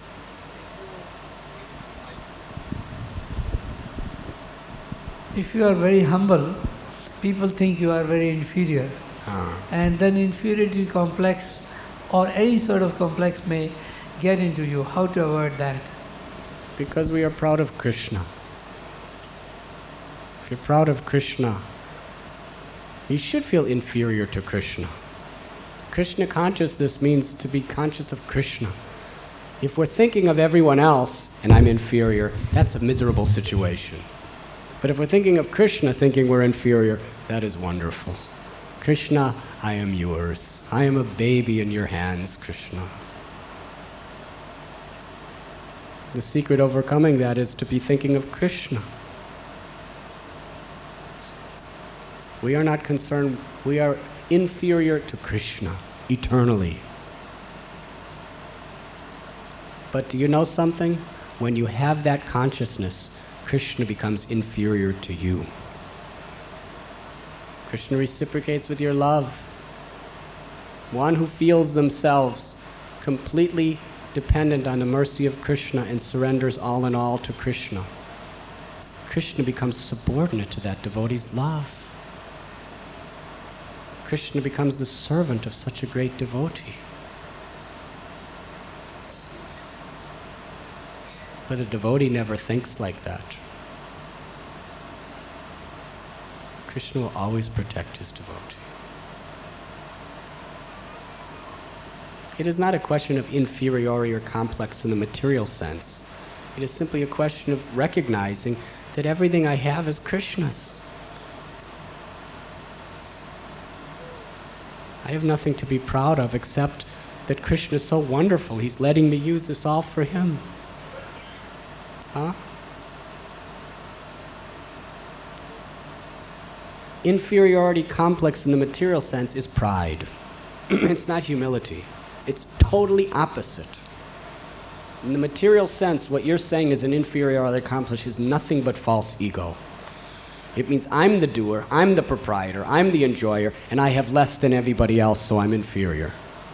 If you are very humble, people think you are very inferior. And then inferiority complex or any sort of complex may get into you. How to avoid that? Because we are proud of Krishna. If you're proud of Krishna, you should feel inferior to Krishna. Krishna consciousness means to be conscious of Krishna. If we're thinking of everyone else and I'm inferior, that's a miserable situation. But if we're thinking of Krishna, thinking we're inferior, that is wonderful. Krishna, I am yours. I am a baby in your hands, Krishna. The secret overcoming that is to be thinking of Krishna. We are not concerned, we are inferior to Krishna eternally. But do you know something? When you have that consciousness, Krishna becomes inferior to you. Krishna reciprocates with your love. One who feels themselves completely dependent on the mercy of Krishna and surrenders all in all to Krishna. Krishna becomes subordinate to that devotee's love. Krishna becomes the servant of such a great devotee. But the devotee never thinks like that. Krishna will always protect his devotee. It is not a question of inferiority or complex in the material sense. It is simply a question of recognizing that everything I have is Krishna's. I have nothing to be proud of except that Krishna is so wonderful. He's letting me use this all for him. Huh? Inferiority complex in the material sense is pride. It's not humility. It's totally opposite. In the material sense, what you're saying is an inferiority complex is nothing but false ego. It means I'm the doer, I'm the proprietor, I'm the enjoyer, and I have less than everybody else, so I'm inferior.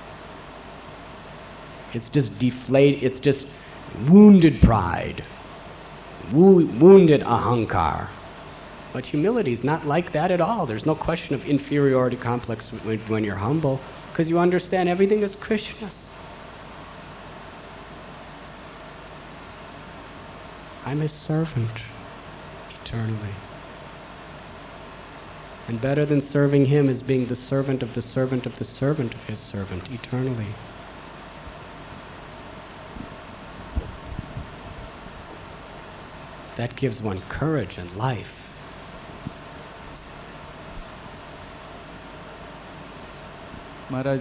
It's just deflated, it's just wounded pride, wounded ahankar. But humility is not like that at all. There's no question of inferiority complex when you're humble, because you understand everything is Krishna's. I'm his servant eternally. And better than serving him is being the servant of the servant of the servant of his servant eternally. That gives one courage and life. Maharaj,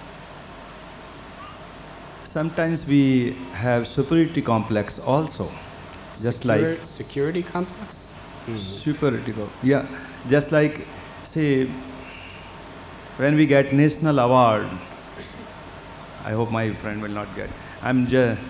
sometimes we have superiority complex also. Just like security complex? Superiority complex. Yeah. Just like, say, when we get national award, I hope my friend will not get. I'm just,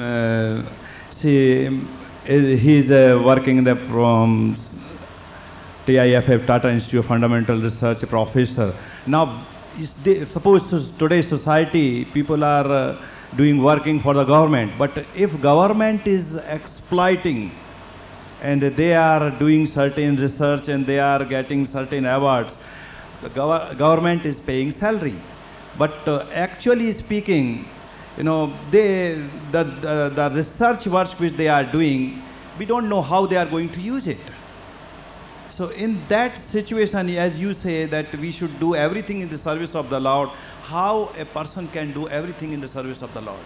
see, he's working from TIFF, Tata Institute of Fundamental Research professor. Now, suppose today's society, people are working for the government, but if government is exploiting and they are doing certain research and they are getting certain awards, the government is paying salary. But actually speaking, you know, the research work which they are doing, we don't know how they are going to use it. So in that situation, as you say that we should do everything in the service of the Lord, how a person can do everything in the service of the Lord?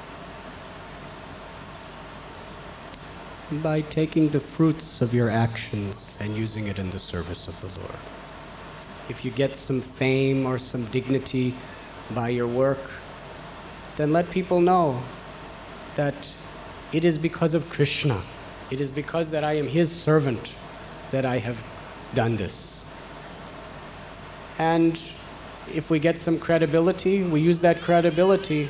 By taking the fruits of your actions and using it in the service of the Lord. If you get some fame or some dignity by your work, then let people know that it is because of Krishna. It is because that I am his servant that I have done this. And if we get some credibility, we use that credibility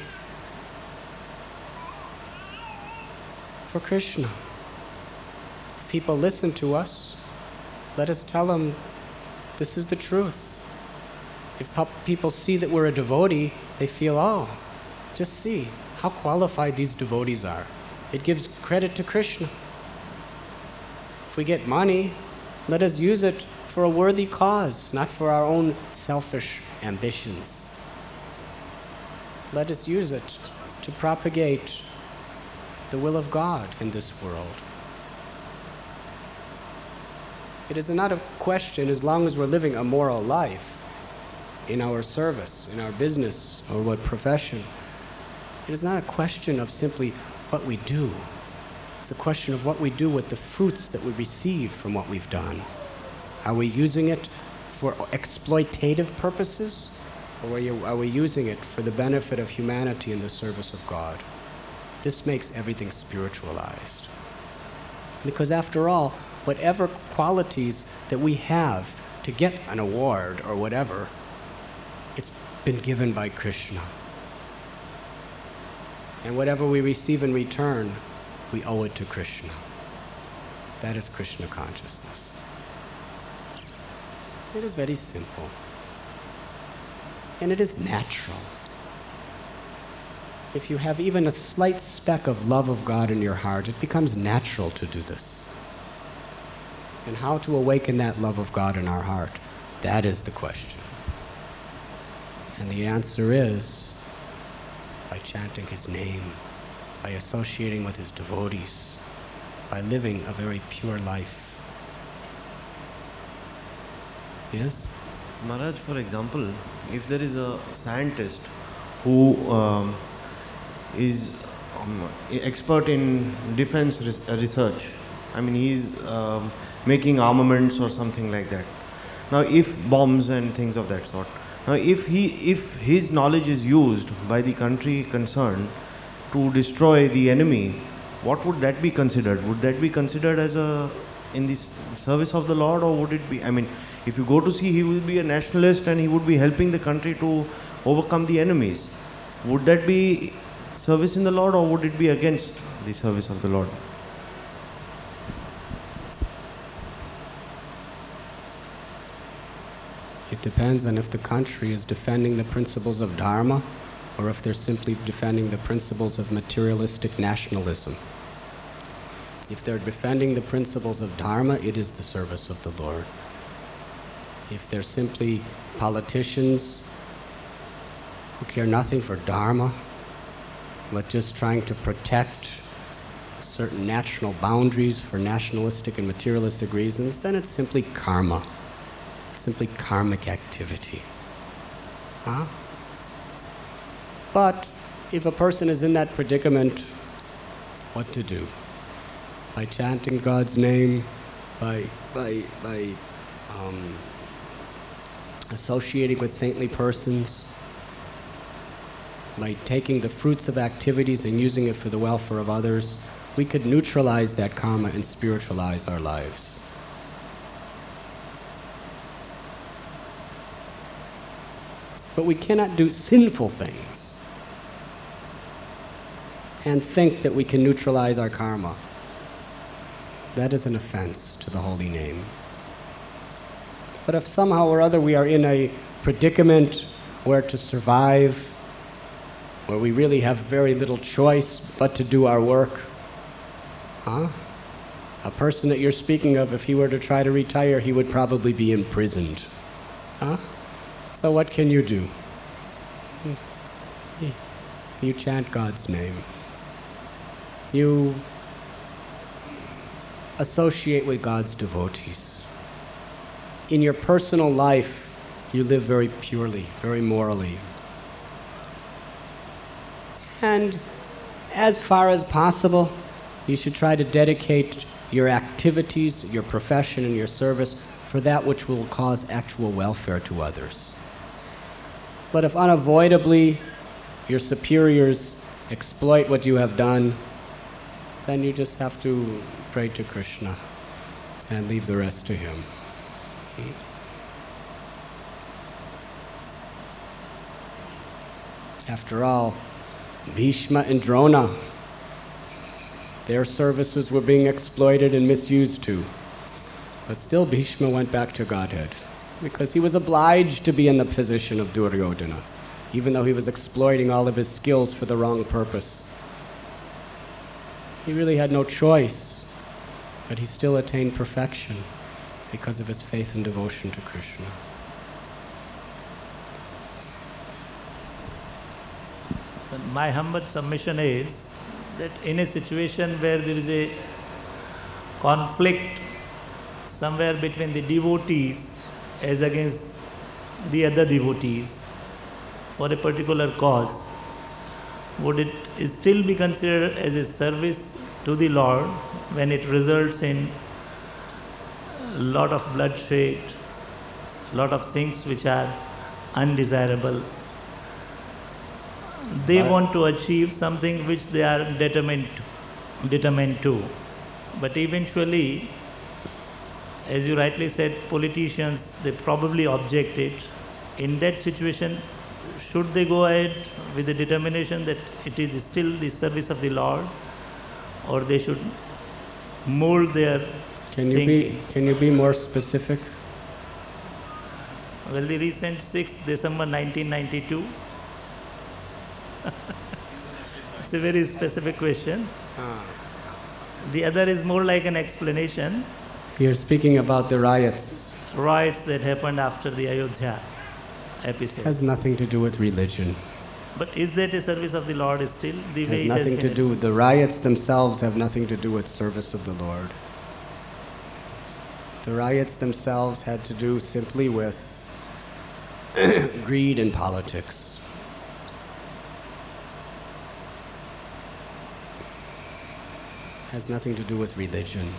for Krishna. If people listen to us, let us tell them this is the truth. If people see that we're a devotee, they feel, oh, just see how qualified these devotees are. It gives credit to Krishna. If we get money, let us use it for a worthy cause, not for our own selfish ambitions. Let us use it to propagate the will of God in this world. It is not a question, as long as we're living a moral life in our service, in our business, or what profession, it is not a question of simply what we do. It's a question of what we do with the fruits that we receive from what we've done. Are we using it for exploitative purposes, or are we using it for the benefit of humanity in the service of God? This makes everything spiritualized. Because after all, whatever qualities that we have to get an award or whatever, it's been given by Krishna. And whatever we receive in return, we owe it to Krishna. That is Krishna consciousness. It is very simple. And it is natural. If you have even a slight speck of love of God in your heart, it becomes natural to do this. And how to awaken that love of God in our heart, that is the question. And the answer is by chanting His name, by associating with His devotees, by living a very pure life. Yes? Maharaj, for example, if there is a scientist who is expert in defense research, I mean, he is making armaments or something like that. Now, if bombs and things of that sort. Now, if his knowledge is used by the country concerned to destroy the enemy, what would that be considered? Would that be considered as in the service of the Lord, or would it be? I mean, if you go to see, he will be a nationalist and he would be helping the country to overcome the enemies. Would that be service in the Lord, or would it be against the service of the Lord? It depends on if the country is defending the principles of Dharma or if they're simply defending the principles of materialistic nationalism. If they're defending the principles of Dharma, it is the service of the Lord. If they're simply politicians who care nothing for Dharma, but just trying to protect certain national boundaries for nationalistic and materialistic reasons, then it's simply karma. Simply karmic activity. But if a person is in that predicament, what to do? By chanting God's name, by associating with saintly persons, by taking the fruits of activities and using it for the welfare of others, we could neutralize that karma and spiritualize our lives. But we cannot do sinful things and think that we can neutralize our karma. That is an offense to the holy name. But if somehow or other we are in a predicament where to survive, where we really have very little choice but to do our work, a person that you're speaking of, if he were to try to retire, he would probably be imprisoned. So what can you do? You chant God's name. You associate with God's devotees. In your personal life, you live very purely, very morally. And as far as possible, you should try to dedicate your activities, your profession, and your service for that which will cause actual welfare to others. But if unavoidably your superiors exploit what you have done, then you just have to pray to Krishna and leave the rest to him. After all, Bhishma and Drona, their services were being exploited and misused too. But still Bhishma went back to Godhead, because he was obliged to be in the position of Duryodhana, even though he was exploiting all of his skills for the wrong purpose. He really had no choice, but he still attained perfection because of his faith and devotion to Krishna. My humble submission is that in a situation where there is a conflict somewhere between the devotees as against the other devotees for a particular cause, would it still be considered as a service to the Lord when it results in a lot of bloodshed, a lot of things which are undesirable? They want to achieve something which they are determined to. But eventually, as you rightly said, politicians, they probably objected. In that situation, should they go ahead with the determination that it is still the service of the Lord, or they should mold their thinking? Can you be more specific? Well, the recent 6th December 1992, it's a very specific question. The other is more like an explanation. You're speaking about the riots. Riots that happened after the Ayodhya episode. It has nothing to do with religion. But is that a service of the Lord still? The way Has it has nothing to been do with the riots themselves. Have nothing to do with service of the Lord. The riots themselves had to do simply with greed and politics. Has nothing to do with religion.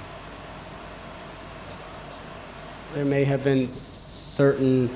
There may have been certain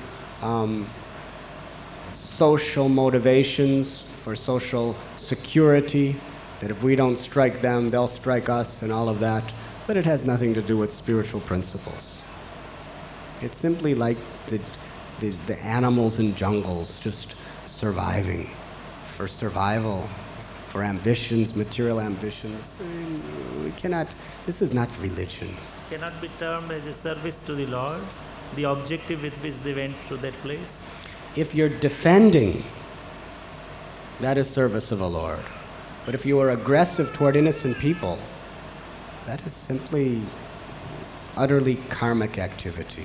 social motivations for social security, that if we don't strike them, they'll strike us and all of that, but it has nothing to do with spiritual principles. It's simply like the animals in jungles just surviving, for survival, for ambitions, material ambitions. We cannot, this is not religion. Cannot be termed as a service to the Lord, the objective with which they went to that place? If you're defending, that is service of the Lord. But if you are aggressive toward innocent people, that is simply utterly karmic activity.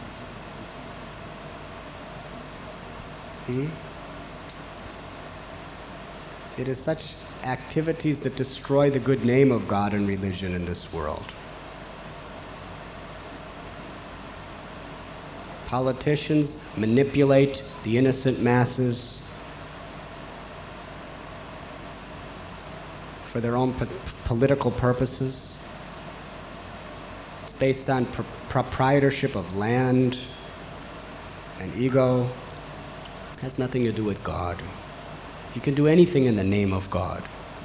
It is such activities that destroy the good name of God and religion in this world. Politicians manipulate the innocent masses for their own political purposes. It's based on proprietorship of land and ego. It has nothing to do with God. You can do anything in the name of God.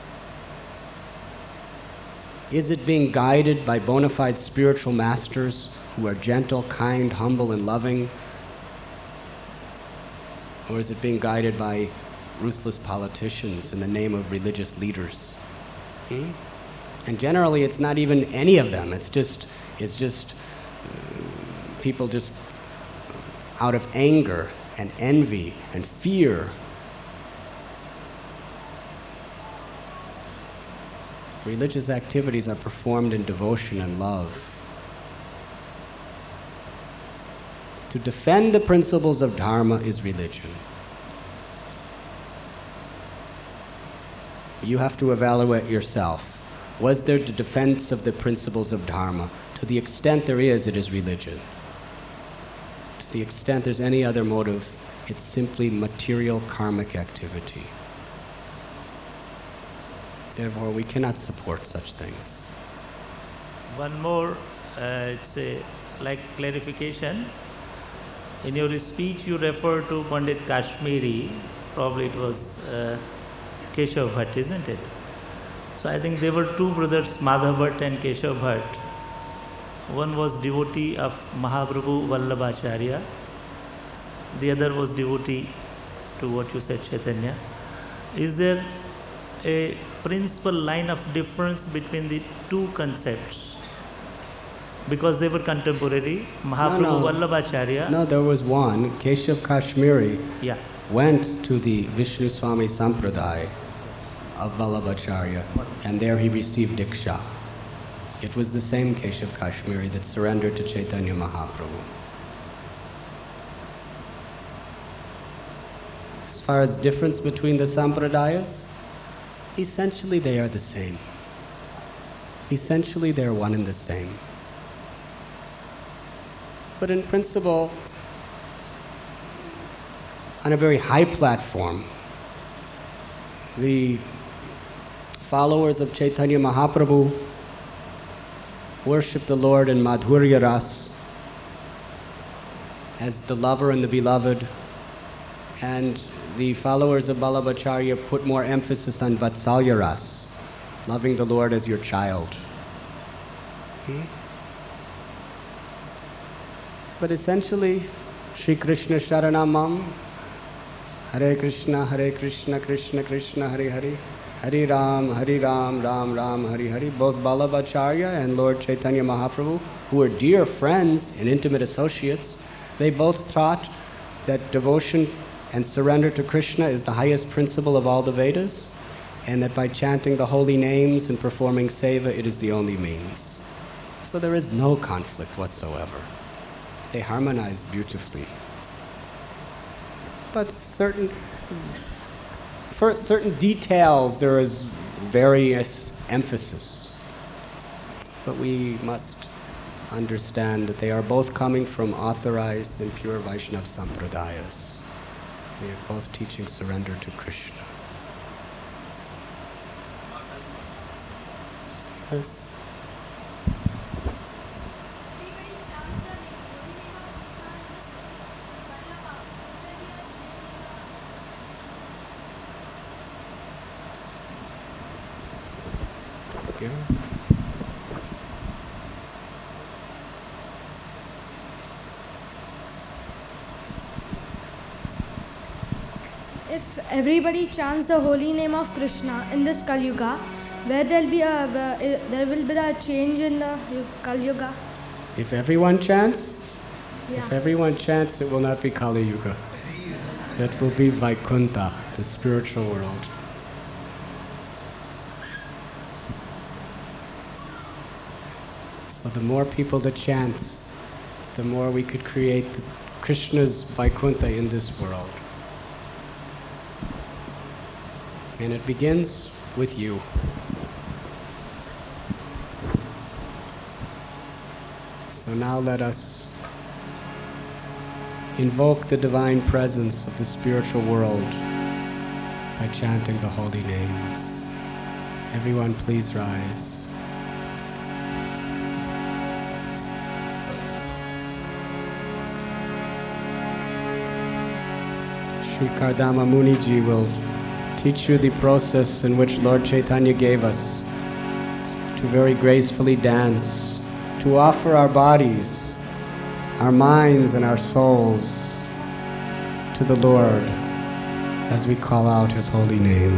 Is it being guided by bona fide spiritual masters who are gentle, kind, humble, and loving? Or is it being guided by ruthless politicians in the name of religious leaders? And generally it's not even any of them. It's just people just out of anger and envy and fear. Religious activities are performed in devotion and love. To defend the principles of Dharma is religion. You have to evaluate yourself. Was there the defense of the principles of Dharma? To the extent there is, it is religion. To the extent there's any other motive, it's simply material karmic activity. Therefore, we cannot support such things. One more, it's a like clarification. In your speech, you refer to Pandit Kashmiri. Probably it was Keshav Bhatt, isn't it? So I think there were two brothers, Madhav Bhatt and Keshav Bhatt. One was devotee of Mahaprabhu Vallabhacharya. The other was devotee to what you said, Chaitanya. Is there a principal line of difference between the two concepts? Because they were contemporary, Mahaprabhu Vallabhacharya. No, there was one, Keshav Kashmiri, went to the Vishnu Swami Sampradaya of Vallabhacharya, and there he received Diksha. It was the same Keshav Kashmiri that surrendered to Chaitanya Mahaprabhu. As far as difference between the Sampradayas, essentially they are the same. Essentially they are one and the same. But in principle, on a very high platform, the followers of Chaitanya Mahaprabhu worship the Lord in Madhurya Ras as the lover and the beloved, and the followers of Vallabhacharya put more emphasis on Vatsalya Ras, loving the Lord as your child. But essentially, Shri Krishna Sharanamam, Hare Krishna, Krishna Krishna, Hare Hare, Hare Ram, Ram Ram, Hare Hare. Both Vallabhacharya and Lord Chaitanya Mahaprabhu, who were dear friends and intimate associates, they both taught that devotion and surrender to Krishna is the highest principle of all the Vedas, and that by chanting the holy names and performing seva, it is the only means. So there is no conflict whatsoever. They harmonize beautifully. But for certain details there is various emphasis. But we must understand that they are both coming from authorized and pure Vaishnava Sampradayas. They are both teaching surrender to Krishna. Yes. Yeah. If everybody chants the holy name of Krishna in this Kali Yuga, where there will be a change in the Kali Yuga? If everyone chants? Yeah. If everyone chants, it will not be Kali Yuga. That will be Vaikuntha, the spiritual world. So the more people that chant, the more we could create Krishna's Vaikuntha in this world. And it begins with you. So now let us invoke the divine presence of the spiritual world by chanting the holy names. Everyone please rise. Sri Kardama Muni Ji will teach you the process in which Lord Chaitanya gave us to very gracefully dance, to offer our bodies, our minds and our souls to the Lord as we call out His holy name.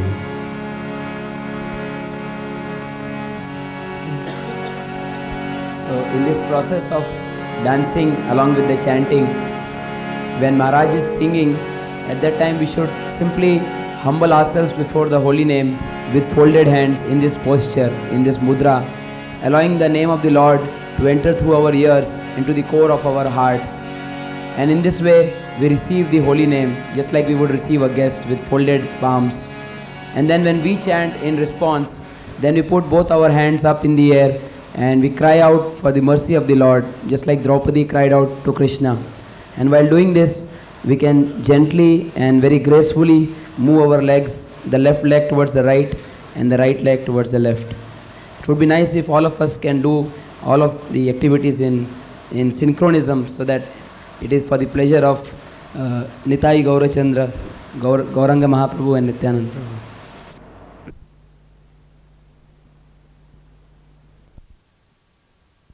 So in this process of dancing along with the chanting, when Maharaj is singing, at that time we should simply humble ourselves before the holy name with folded hands in this posture, in this mudra, allowing the name of the Lord to enter through our ears into the core of our hearts. And in this way we receive the holy name just like we would receive a guest with folded palms. And then when we chant in response, then we put both our hands up in the air and we cry out for the mercy of the Lord, just like Draupadi cried out to Krishna. And while doing this, we can gently and very gracefully move our legs, the left leg towards the right and the right leg towards the left. It would be nice if all of us can do all of the activities in synchronism, so that it is for the pleasure of Nitai Gaurachandra, Gauranga Mahaprabhu and Nityananda Prabhu.